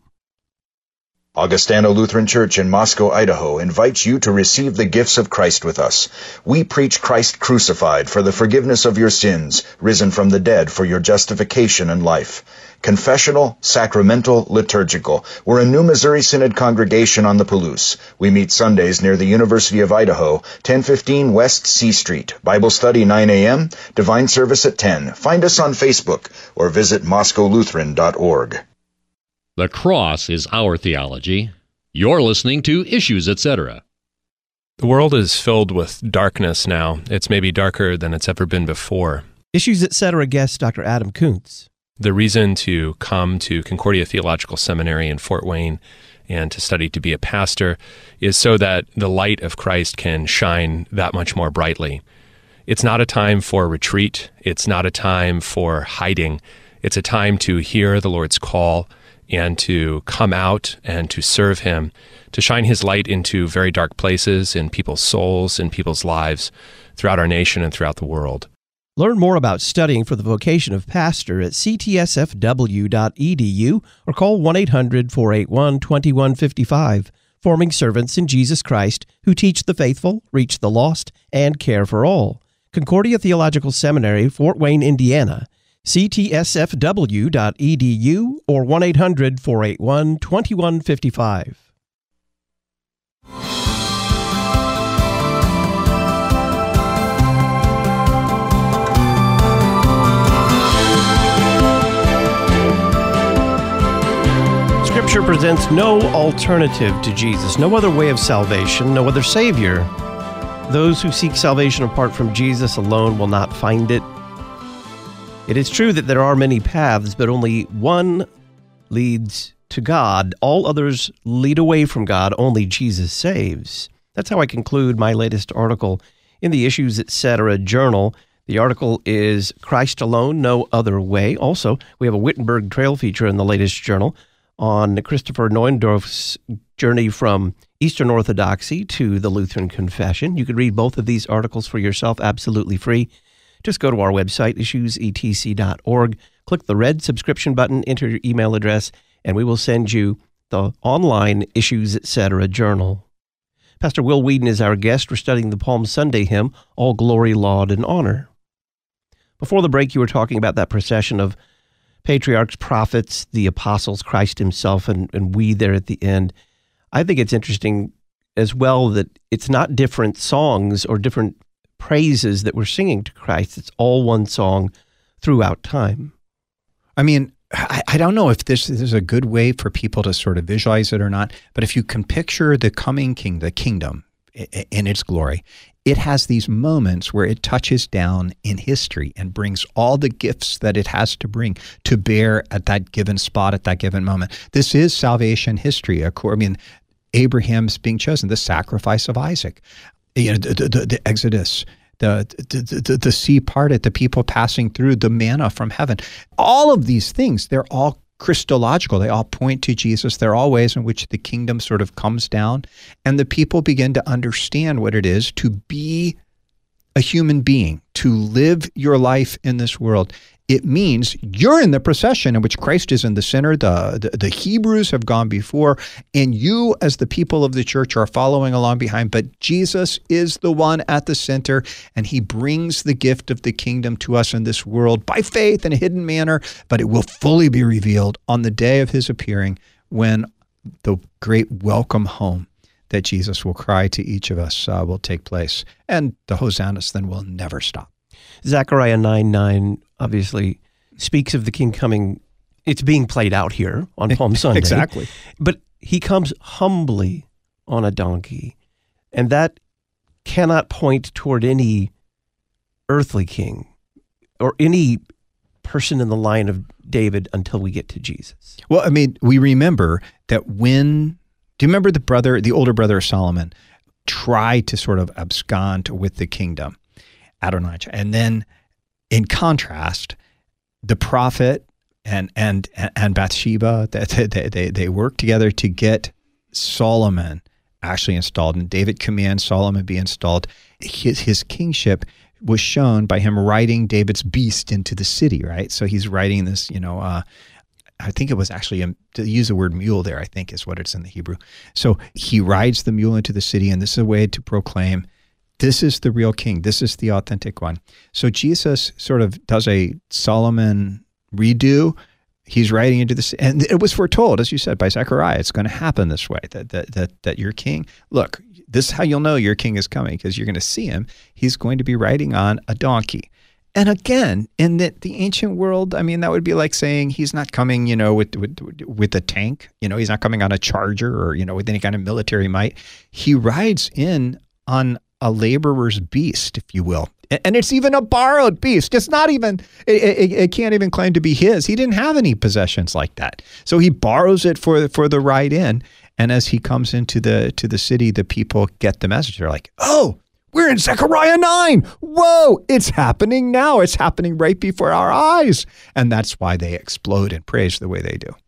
Augustana Lutheran Church in Moscow, Idaho invites you to receive the gifts of Christ with us. We preach Christ crucified for the forgiveness of your sins, risen from the dead for your justification and life. Confessional, sacramental, liturgical. We're a new Missouri Synod congregation on the Palouse. We meet Sundays near the University of Idaho, ten fifteen West C Street. Bible study nine a.m., divine service at ten. Find us on Facebook or visit moscow lutheran dot org. The cross is our theology. You're listening to Issues Etc. The world is filled with darkness now. It's maybe darker than it's ever been before. Issues Etc. guest Doctor Adam Kuntz. The reason to come to Concordia Theological Seminary in Fort Wayne and to study to be a pastor is so that the light of Christ can shine that much more brightly. It's not a time for retreat. It's not a time for hiding. It's a time to hear the Lord's call and to come out and to serve him, to shine his light into very dark places in people's souls, in people's lives, throughout our nation and throughout the world. Learn more about studying for the vocation of pastor at c t s f w dot e d u or call one eight hundred, four eight one, two one five five. Forming servants in Jesus Christ who teach the faithful, reach the lost, and care for all. Concordia Theological Seminary, Fort Wayne, Indiana. c t s f w dot e d u or one eight hundred, four eight one, two one five five. Scripture presents no alternative to Jesus, no other way of salvation, no other Savior. Those who seek salvation apart from Jesus alone will not find it. It is true that there are many paths, but only one leads to God. All others lead away from God. Only Jesus saves. That's how I conclude my latest article in the Issues Etc. journal. The article is Christ Alone, No Other Way. Also, we have a Wittenberg Trail feature in the latest journal on Christopher Neuendorf's journey from Eastern Orthodoxy to the Lutheran Confession. You can read both of these articles for yourself absolutely free. Just go to our website, issues e t c dot org, click the red subscription button, enter your email address, and we will send you the online Issues Etc. journal. Pastor Will Whedon is our guest. We're studying the Palm Sunday hymn, All Glory, Laud, and Honor. Before the break, you were talking about that procession of patriarchs, prophets, the apostles, Christ himself, and, and we there at the end. I think it's interesting as well that it's not different songs or different praises that we're singing to Christ. It's all one song throughout time. I mean, I, I don't know if this is a good way for people to sort of visualize it or not, but if you can picture the coming king, the kingdom in its glory, it has these moments where it touches down in history and brings all the gifts that it has to bring to bear at that given spot, at that given moment. This is salvation history. I mean, Abraham's being chosen, the sacrifice of Isaac, you know, the, the, the Exodus, the, the, the, the sea parted, the people passing through, the manna from heaven. All of these things, they're all Christological. They all point to Jesus. They're all ways in which the kingdom sort of comes down, and the people begin to understand what it is to be a human being, to live your life in this world. It means you're in the procession in which Christ is in the center. The, the, the Hebrews have gone before, and you as the people of the church are following along behind. But Jesus is the one at the center, and he brings the gift of the kingdom to us in this world by faith in a hidden manner, but it will fully be revealed on the day of his appearing when the great welcome home that Jesus will cry to each of us uh, will take place. And the hosannas then will never stop. Zechariah nine nine obviously speaks of the king coming. It's being played out here on Palm Sunday. Exactly. But he comes humbly on a donkey, and that cannot point toward any earthly king or any person in the line of David until we get to Jesus. Well, I mean, we remember that when, do you remember the brother, the older brother of Solomon, tried to sort of abscond with the kingdom? Adonijah. And then in contrast, the prophet and and and Bathsheba, they, they, they work together to get Solomon actually installed. And David commands Solomon be installed. His, his kingship was shown by him riding David's beast into the city, right? So he's riding this, you know, uh, I think it was actually, a, to use the word mule there, I think is what it's in the Hebrew. So he rides the mule into the city, and this is a way to proclaim this is the real king. This is the authentic one. So Jesus sort of does a Solomon redo. He's riding into this, and it was foretold, as you said, by Zechariah. It's going to happen this way, that that that, that your king, look, this is how you'll know your king is coming, because you're going to see him. He's going to be riding on a donkey. And again, in the, the ancient world, I mean, that would be like saying he's not coming, you know, with, with with a tank. You know, he's not coming on a charger or, you know, with any kind of military might. He rides in on a laborer's beast, if you will. And it's even a borrowed beast. It's not even, it, it, it can't even claim to be his. He didn't have any possessions like that. So he borrows it for for the ride in. And as he comes into the to the city, the people get the message. They're like, oh, we're in Zechariah nine. Whoa, it's happening now. It's happening right before our eyes. And that's why they explode in praise the way they do.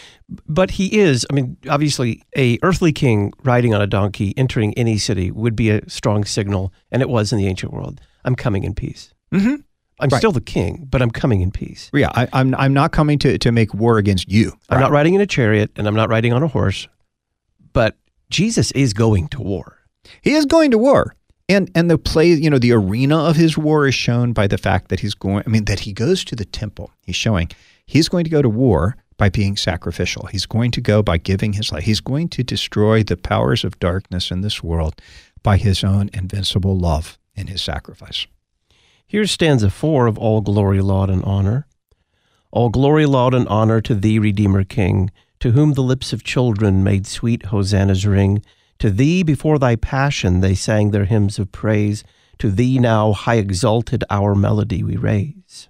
But he is, I mean, obviously, a earthly king riding on a donkey entering any city would be a strong signal, and it was in the ancient world. I'm coming in peace. Mm-hmm. I'm Right. still the king, but I'm coming in peace. Yeah, I, I'm I'm not coming to, to make war against you. I'm not riding in a chariot, and I'm not riding on a horse, but Jesus is going to war. He is going to war. And and the play, you know, the arena of his war is shown by the fact that he's going, I mean, that he goes to the temple. He's showing he's going to go to war by being sacrificial. He's going to go by giving his life. He's going to destroy the powers of darkness in this world by his own invincible love in his sacrifice. Here's stanza four of All Glory, Laud, and Honor. All glory, laud, and honor to thee, Redeemer King, to whom the lips of children made sweet hosannas ring. To thee before thy passion they sang their hymns of praise. To thee now, high exalted, our melody we raise.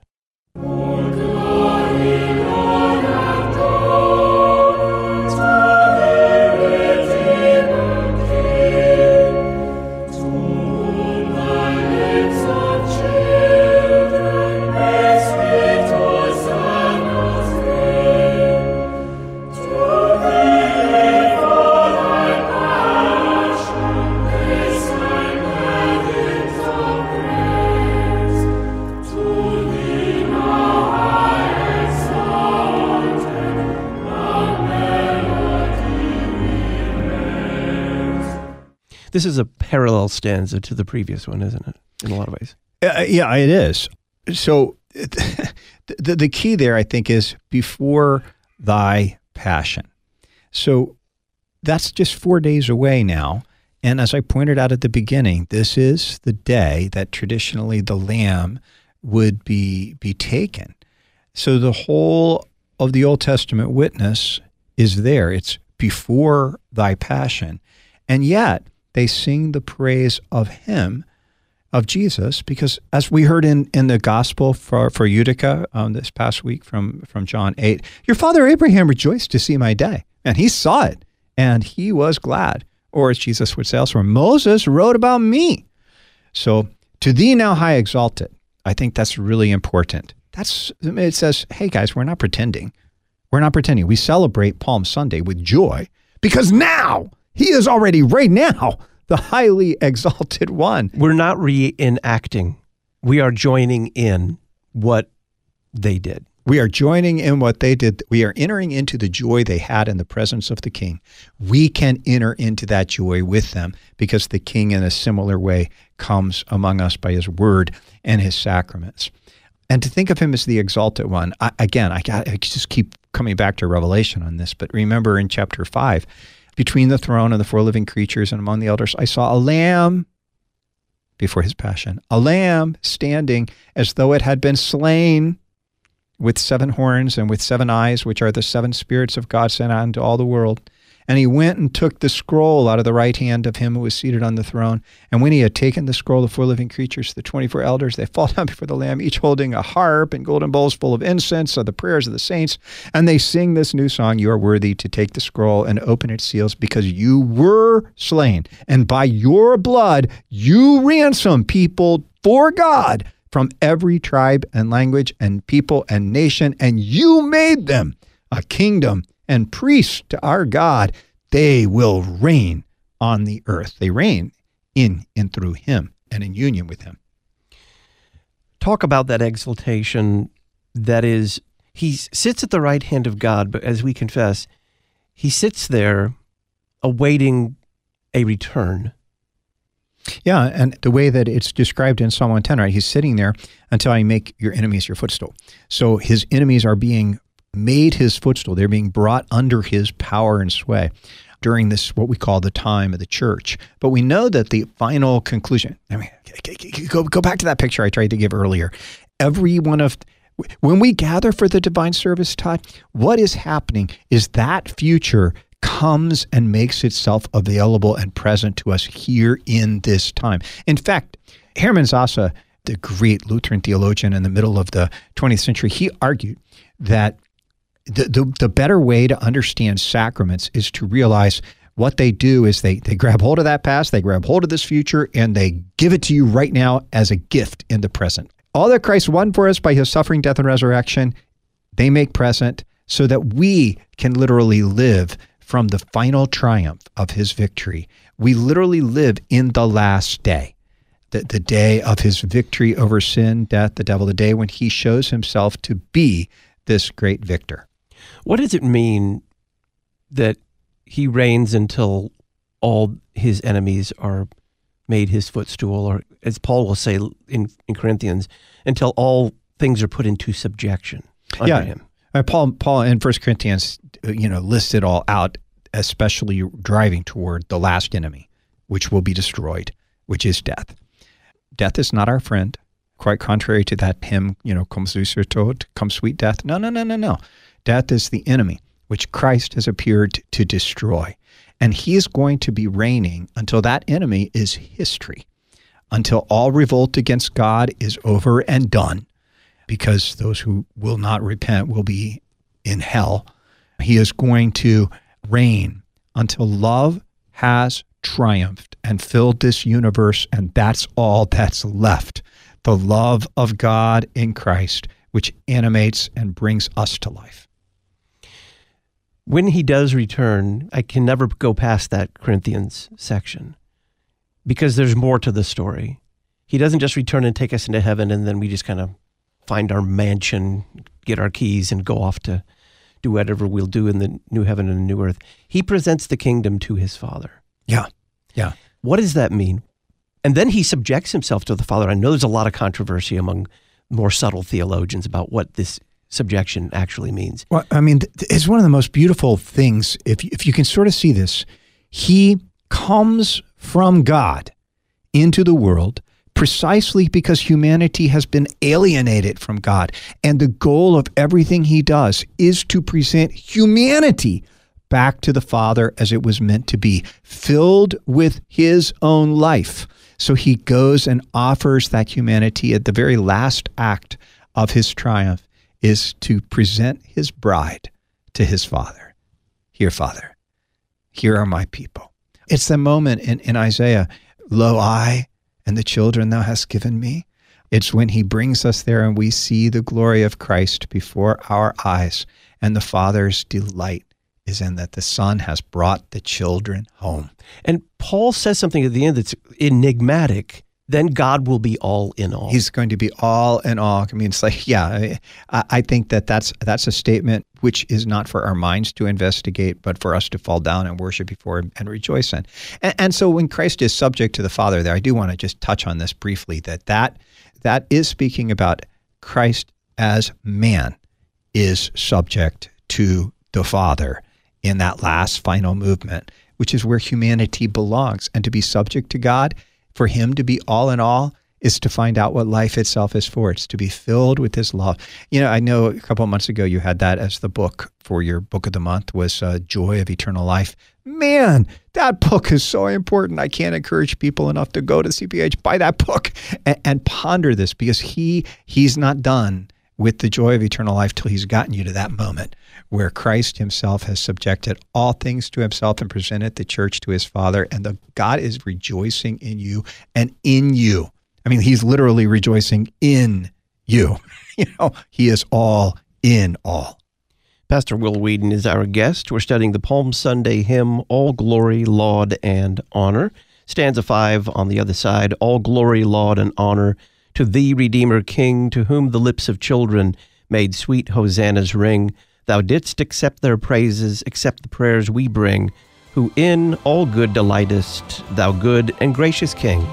This is a parallel stanza to the previous one, isn't it? In a lot of ways. Uh, yeah, it is. So the, the, the key there, I think, is before thy passion. So that's just four days away now. And as I pointed out at the beginning, this is the day that traditionally the lamb would be, be taken. So the whole of the Old Testament witness is there. It's before thy passion. And yet, they sing the praise of him, of Jesus, because as we heard in, in the gospel for, for Utica um, this past week from, from John eight, your father Abraham rejoiced to see my day, and he saw it, and he was glad. Or as Jesus would say elsewhere, Moses wrote about me. So to thee now high exalted, I think that's really important. That's it says, hey guys, we're not pretending. We're not pretending. We celebrate Palm Sunday with joy because now he is already right now the highly exalted one. We're not reenacting. We are joining in what they did. We are joining in what they did. We are entering into the joy they had in the presence of the king. We can enter into that joy with them because the king in a similar way comes among us by his word and his sacraments. And to think of him as the exalted one, I, again, I, got, I just keep coming back to Revelation on this, but remember in chapter five, between the throne and the four living creatures and among the elders, I saw a lamb before his passion, a lamb standing as though it had been slain, with seven horns and with seven eyes, which are the seven spirits of God sent out into all the world. And he went and took the scroll out of the right hand of him who was seated on the throne. And when he had taken the scroll, the four living creatures, the twenty-four elders, they fall down before the Lamb, each holding a harp and golden bowls full of incense of the prayers of the saints. And they sing this new song, you are worthy to take the scroll and open its seals because you were slain. And by your blood, you ransom people for God from every tribe and language and people and nation, and you made them a kingdom and priests to our God. They will reign on the earth. They reign in and through him and in union with him. Talk about that exaltation that is, he sits at the right hand of God, but as we confess, he sits there awaiting a return. Yeah, and the way that it's described in Psalm one ten, right? He's sitting there until I make your enemies your footstool. So his enemies are being made his footstool. They're being brought under his power and sway during this, what we call the time of the church. But we know that the final conclusion, I mean, go, go back to that picture I tried to give earlier. Every one of, when we gather for the divine service, Todd, what is happening is that future comes and makes itself available and present to us here in this time. In fact, Hermann Zasse, the great Lutheran theologian in the middle of the twentieth century, he argued that the, the, the better way to understand sacraments is to realize what they do is they, they grab hold of that past, they grab hold of this future, and they give it to you right now as a gift in the present. All that Christ won for us by his suffering, death, and resurrection, they make present so that we can literally live from the final triumph of his victory. We literally live in the last day. the, the day of his victory over sin, death, the devil, the day when he shows himself to be this great victor. What does it mean that he reigns until all his enemies are made his footstool, or as Paul will say in, in Corinthians, until all things are put into subjection under yeah. him? Uh, Paul, Paul in First Corinthians, you know, lists it all out, especially driving toward the last enemy, which will be destroyed, which is death. Death is not our friend. Quite contrary to that hymn, you know, "Come Zeus tot, come sweet death." No, no, no, no, no. Death is the enemy, which Christ has appeared to destroy. And he is going to be reigning until that enemy is history, until all revolt against God is over and done, because those who will not repent will be in hell. He is going to reign until love has triumphed and filled this universe, and that's all that's left. The love of God in Christ, which animates and brings us to life. When he does return, I can never go past that Corinthians section, because there's more to the story. He doesn't just return and take us into heaven, and then we just kind of find our mansion, get our keys, and go off to do whatever we'll do in the new heaven and the new earth. He presents the kingdom to his Father. Yeah, yeah. What does that mean? And then he subjects himself to the Father. I know there's a lot of controversy among more subtle theologians about what this subjection actually means. Well, I mean, it's one of the most beautiful things, if you, if you can sort of see this. He comes from God into the world precisely because humanity has been alienated from God. And the goal of everything he does is to present humanity back to the Father as it was meant to be, filled with his own life. So he goes and offers that humanity at the very last act of his triumph, is to present his bride to his Father. Here, Father, here are my people. It's the moment in, in Isaiah, "Lo, I and the children thou hast given me." It's when he brings us there and we see the glory of Christ before our eyes, and the Father's delight is in that the Son has brought the children home. And Paul says something at the end that's enigmatic. Then God will be all in all. He's going to be all in all. I mean, it's like, yeah, I, I think that that's, that's a statement which is not for our minds to investigate, but for us to fall down and worship before him and rejoice in. And, and so when Christ is subject to the Father there, I do want to just touch on this briefly, that that, that is speaking about Christ as man is subject to the Father in that last final movement, which is where humanity belongs. And to be subject to God, for him to be all in all, is to find out what life itself is for. It's to be filled with his love. You know, I know a couple of months ago you had that as the book for your book of the month, was uh, Joy of Eternal Life. Man, that book is so important. I can't encourage people enough to go to C P H, buy that book, and, and ponder this, because he he's not done with the joy of eternal life till he's gotten you to that moment where Christ himself has subjected all things to himself and presented the church to his Father, and the God is rejoicing in you and in you. I mean, he's literally rejoicing in you. You know, he is all in all. Pastor Will Whedon is our guest. We're studying the Palm Sunday hymn, "All Glory, Laud, and Honor." Stanza five on the other side, "All glory, laud, and honor to thee, Redeemer King, to whom the lips of children made sweet hosannas ring. Thou didst accept their praises, accept the prayers we bring, who in all good delightest, thou good and gracious King."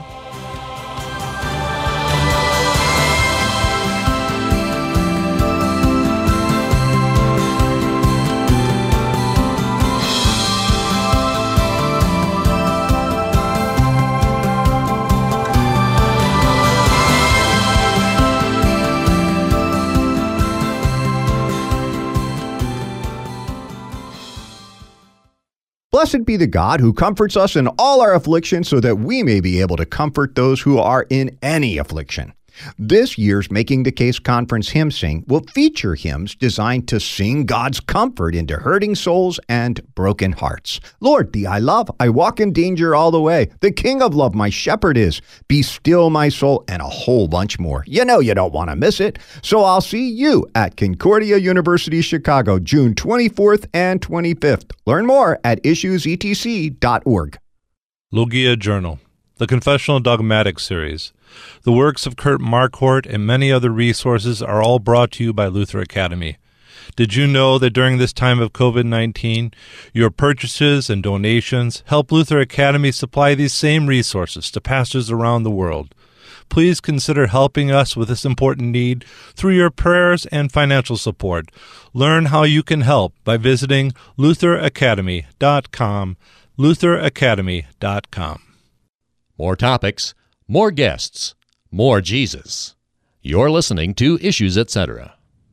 Blessed be the God who comforts us in all our affliction, so that we may be able to comfort those who are in any affliction. This year's Making the Case Conference Hymn Sing will feature hymns designed to sing God's comfort into hurting souls and broken hearts. Lord, thee I love, I walk in danger all the way. The King of love my shepherd is. Be still my soul, and a whole bunch more. You know you don't want to miss it. So I'll see you at Concordia University Chicago, June twenty-fourth and twenty-fifth. Learn more at issues e t c dot org. Logia Journal. the Confessional Dogmatic series. The works of Kurt Marquardt and many other resources are all brought to you by Luther Academy. Did you know that during this time of covid nineteen, your purchases and donations help Luther Academy supply these same resources to pastors around the world? Please consider helping us with this important need through your prayers and financial support. Learn how you can help by visiting luther academy dot com, luther academy dot com. More topics, more guests, more Jesus. You're listening to Issues, et cetera.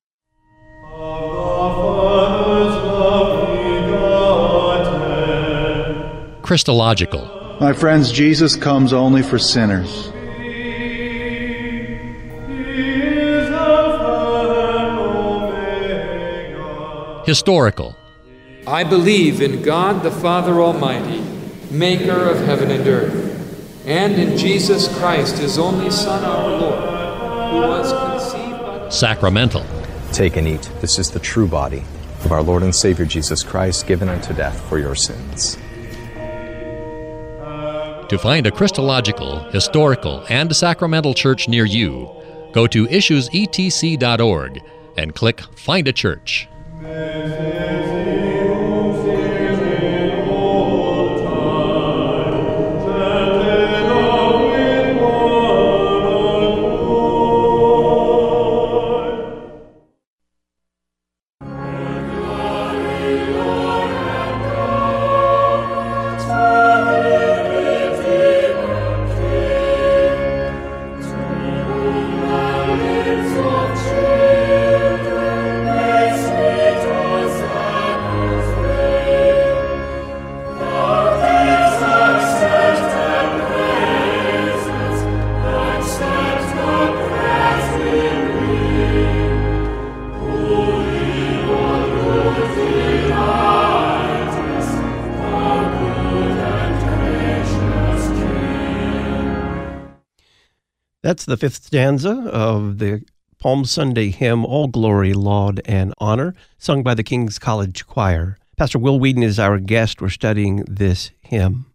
Christological. My friends, Jesus comes only for sinners. Historical. I believe in God the Father Almighty, maker of heaven and earth, and in Jesus Christ, his only Son, our Lord, who was conceived by... Sacramental. Take and eat. This is the true body of our Lord and Savior Jesus Christ, given unto death for your sins. To find a Christological, historical, and sacramental church near you, go to issues e t c dot org and click Find a Church. That's the fifth stanza of the Palm Sunday hymn, All Glory, Laud, and Honor, sung by the King's College Choir. Pastor Will Whedon is our guest. We're studying this hymn.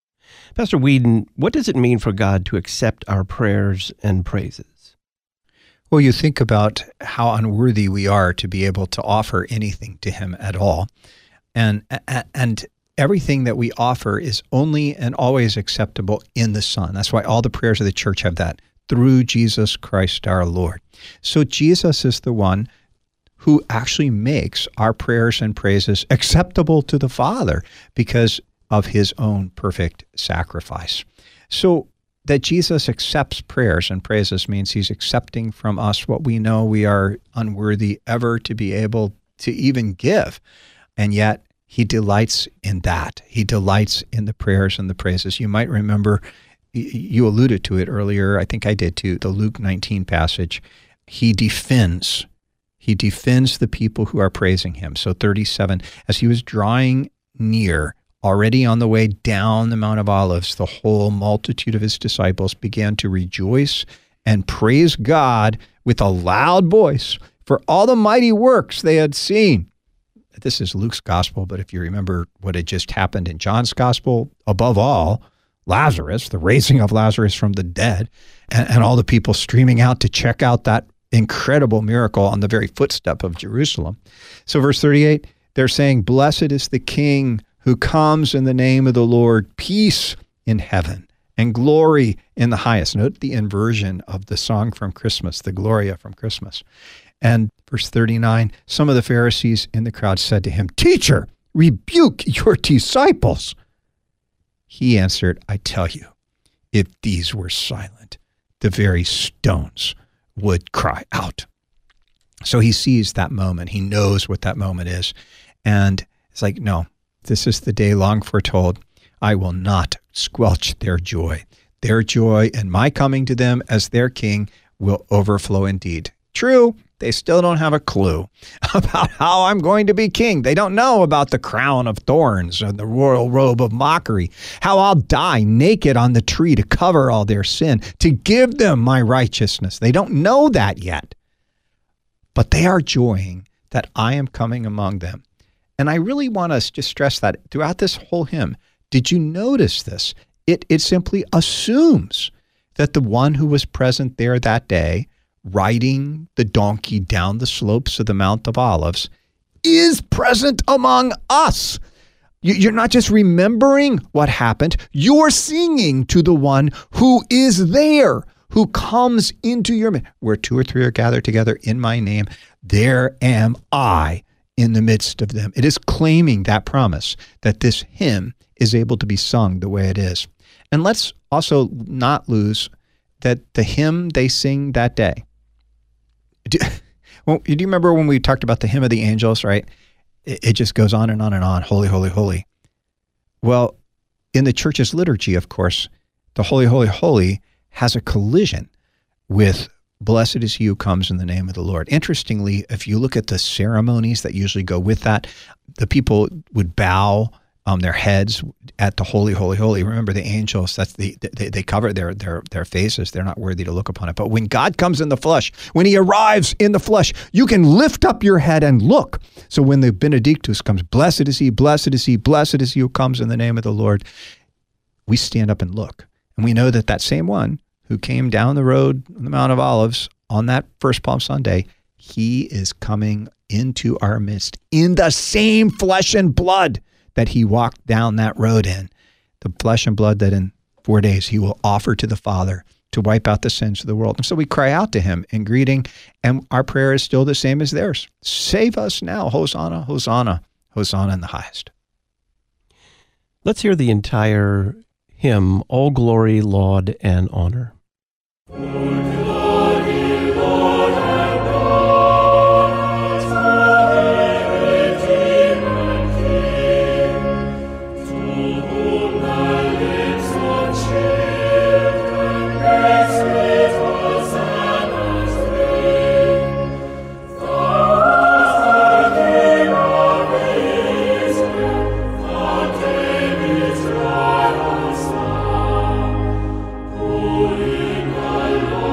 Pastor Whedon, what does it mean for God to accept our prayers and praises? Well, you think about how unworthy we are to be able to offer anything to him at all. And, and everything that we offer is only and always acceptable in the Son. That's why all the prayers of the church have that. Through Jesus Christ our Lord. So Jesus is the one who actually makes our prayers and praises acceptable to the Father because of his own perfect sacrifice. So that Jesus accepts prayers and praises means he's accepting from us what we know we are unworthy ever to be able to even give. And yet he delights in that. He delights in the prayers and the praises. You might remember, you alluded to it earlier, I think I did too, the Luke nineteen passage. He defends, he defends the people who are praising him. So thirty-seven, as he was drawing near, already on the way down the Mount of Olives, the whole multitude of his disciples began to rejoice and praise God with a loud voice for all the mighty works they had seen. This is Luke's gospel, but if you remember what had just happened in John's gospel, above all, Lazarus, the raising of Lazarus from the dead, and, and all the people streaming out to check out that incredible miracle on the very footstep of Jerusalem. So verse thirty-eight, they're saying, "Blessed is the King who comes in the name of the Lord, peace in heaven and glory in the highest." Note the inversion of the song from Christmas, the Gloria from Christmas. And verse thirty-nine, some of the Pharisees in the crowd said to him, "Teacher, rebuke your disciples." He answered, "I tell you, if these were silent, the very stones would cry out." So he sees that moment. He knows what that moment is. And it's like, no, this is the day long foretold. I will not squelch their joy. Their joy and my coming to them as their king will overflow indeed. True, they still don't have a clue about how I'm going to be king. They don't know about the crown of thorns and the royal robe of mockery, how I'll die naked on the tree to cover all their sin, to give them my righteousness. They don't know that yet, but they are joying that I am coming among them. And I really want us to stress that throughout this whole hymn. Did you notice this? It, it simply assumes that the one who was present there that day, riding the donkey down the slopes of the Mount of Olives, is present among us. You're not just remembering what happened, you're singing to the one who is there, who comes into your midst. Where two or three are gathered together in my name, there am I in the midst of them. It is claiming that promise that this hymn is able to be sung the way it is. And let's also not lose that the hymn they sing that day. Do, well, do you remember when we talked about the hymn of the angels, right? It, it just goes on and on and on. Holy, holy, holy. Well, in the church's liturgy, of course, the holy, holy, holy has a collision with blessed is he who comes in the name of the Lord. Interestingly, if you look at the ceremonies that usually go with that, the people would bow um, their heads at the holy, holy, holy. Remember the angels, that's the they, they cover their, their, their faces. They're not worthy to look upon it. But when God comes in the flesh, when he arrives in the flesh, you can lift up your head and look. So when the Benedictus comes, blessed is he, blessed is he, blessed is he who comes in the name of the Lord, we stand up and look. And we know that that same one who came down the road on the Mount of Olives on that first Palm Sunday, he is coming into our midst in the same flesh and blood that he walked down that road in. The flesh and blood that in four days he will offer to the Father to wipe out the sins of the world. And so we cry out to him in greeting, and our prayer is still the same as theirs. Save us now. Hosanna, Hosanna, Hosanna in the highest. Let's hear the entire hymn, All Glory, Laud, and Honor. Holy, my Lord.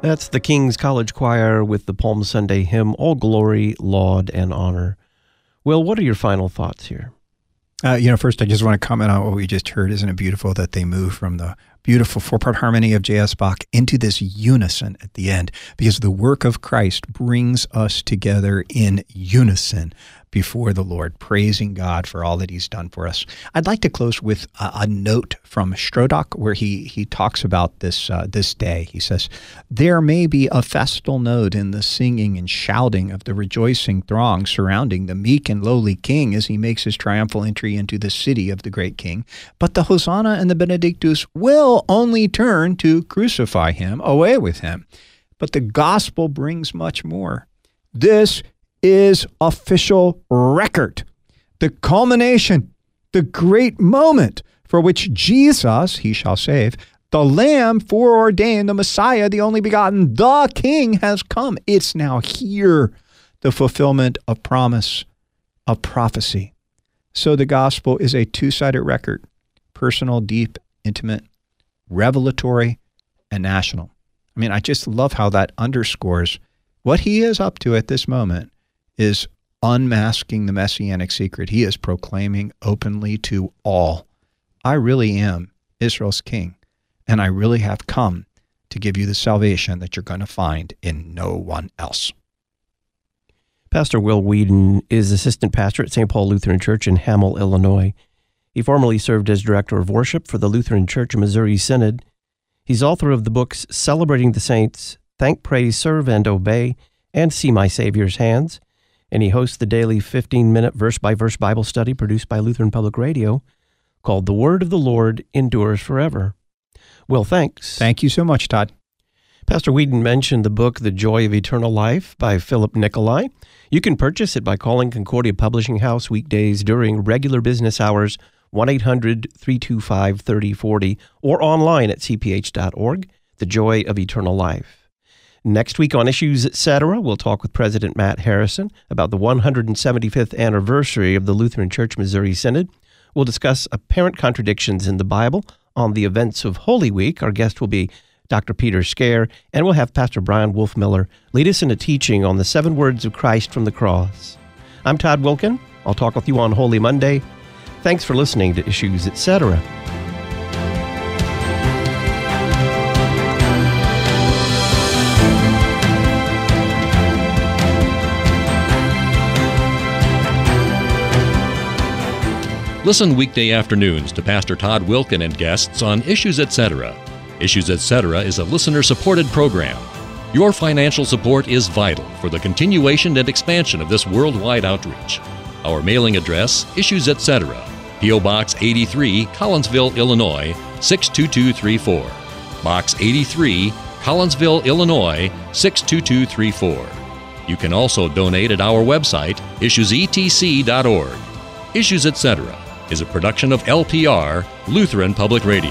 That's the King's College Choir with the Palm Sunday hymn, All Glory, Laud, and Honor. Will, what are your final thoughts here? Uh, you know, first, I just want to comment on what we just heard. Isn't it beautiful that they move from the beautiful four-part harmony of J S. Bach into this unison at the end? Because the work of Christ brings us together in unison before the Lord, praising God for all that he's done for us. I'd like to close with a, a note from Strodock where he he talks about this uh, this day. He says, "There may be a festal note in the singing and shouting of the rejoicing throng surrounding the meek and lowly king as he makes his triumphal entry into the city of the great king, but the Hosanna and the Benedictus will only turn to crucify him, away with him. But the gospel brings much more. This is official record, the culmination, the great moment for which Jesus, he shall save, the Lamb foreordained, the Messiah, the only begotten, the King has come. It's now here, the fulfillment of promise, of prophecy. So the gospel is a two-sided record, personal, deep, intimate, revelatory, and national. I mean, I just love how that underscores what he is up to at this moment is unmasking the messianic secret. He is proclaiming openly to all, I really am Israel's king, and I really have come to give you the salvation that you're going to find in no one else. Pastor Will Whedon is assistant pastor at Saint Paul Lutheran Church in Hamel, Illinois. He formerly served as director of worship for the Lutheran Church Missouri Synod. He's author of the books Celebrating the Saints, Thank, Praise, Serve, and Obey, and See My Savior's Hands, and he hosts the daily fifteen-minute verse-by-verse Bible study produced by Lutheran Public Radio called The Word of the Lord Endures Forever. Will, thanks. Thank you so much, Todd. Pastor Whedon mentioned the book The Joy of Eternal Life by Philip Nicolai. You can purchase it by calling Concordia Publishing House weekdays during regular business hours, one eight hundred, three two five, three oh four oh, or online at c p h dot org, The Joy of Eternal Life. Next week on Issues Etc., we'll talk with President Matt Harrison about the one hundred seventy-fifth anniversary of the Lutheran Church Missouri Synod. We'll discuss apparent contradictions in the Bible on the events of Holy Week. Our guest will be Doctor Peter Scare, and we'll have Pastor Brian Wolfmiller lead us in a teaching on the seven words of Christ from the cross. I'm Todd Wilkin. I'll talk with you on Holy Monday. Thanks for listening to Issues Etc. Listen weekday afternoons to Pastor Todd Wilkin and guests on Issues Etc. Issues Etc. is a listener-supported program. Your financial support is vital for the continuation and expansion of this worldwide outreach. Our mailing address, Issues Etc., P O. Box eighty-three, Collinsville, Illinois, six two two three four. Box eighty-three, Collinsville, Illinois, six two two three four. You can also donate at our website, issues e t c dot org. Issues Etc. is a production of L P R, Lutheran Public Radio.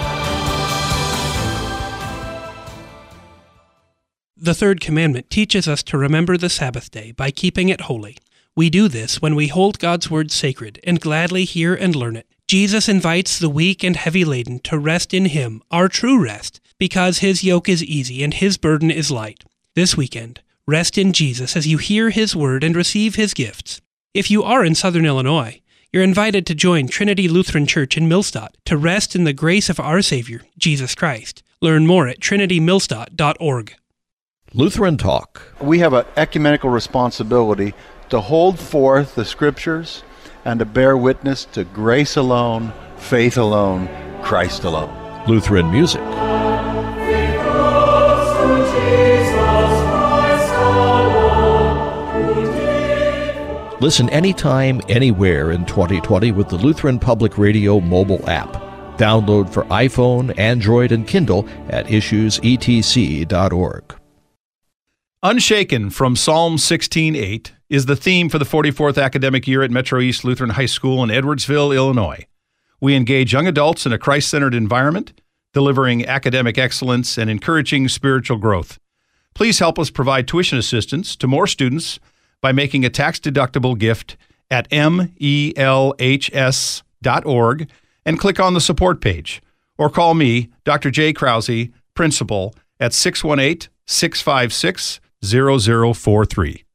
The third commandment teaches us to remember the Sabbath day by keeping it holy. We do this when we hold God's word sacred and gladly hear and learn it. Jesus invites the weak and heavy laden to rest in Him, our true rest, because His yoke is easy and His burden is light. This weekend, rest in Jesus as you hear His word and receive His gifts. If you are in Southern Illinois, you're invited to join Trinity Lutheran Church in Millstadt to rest in the grace of our Savior, Jesus Christ. Learn more at trinity millstadt dot org. Lutheran Talk. We have an ecumenical responsibility to hold forth the Scriptures and to bear witness to grace alone, faith alone, Christ alone. Lutheran Music. Listen anytime, anywhere in twenty twenty with the Lutheran Public Radio mobile app. Download for iPhone, Android, and Kindle at issues e t c dot org. Unshaken from Psalm sixteen eight is the theme for the forty-fourth academic year at Metro East Lutheran High School in Edwardsville, Illinois. We engage young adults in a Christ-centered environment, delivering academic excellence and encouraging spiritual growth. Please help us provide tuition assistance to more students by making a tax-deductible gift at m e l h s dot org and click on the support page, or call me, Doctor Jay Krause, principal, at six one eight, six five six, zero zero four three.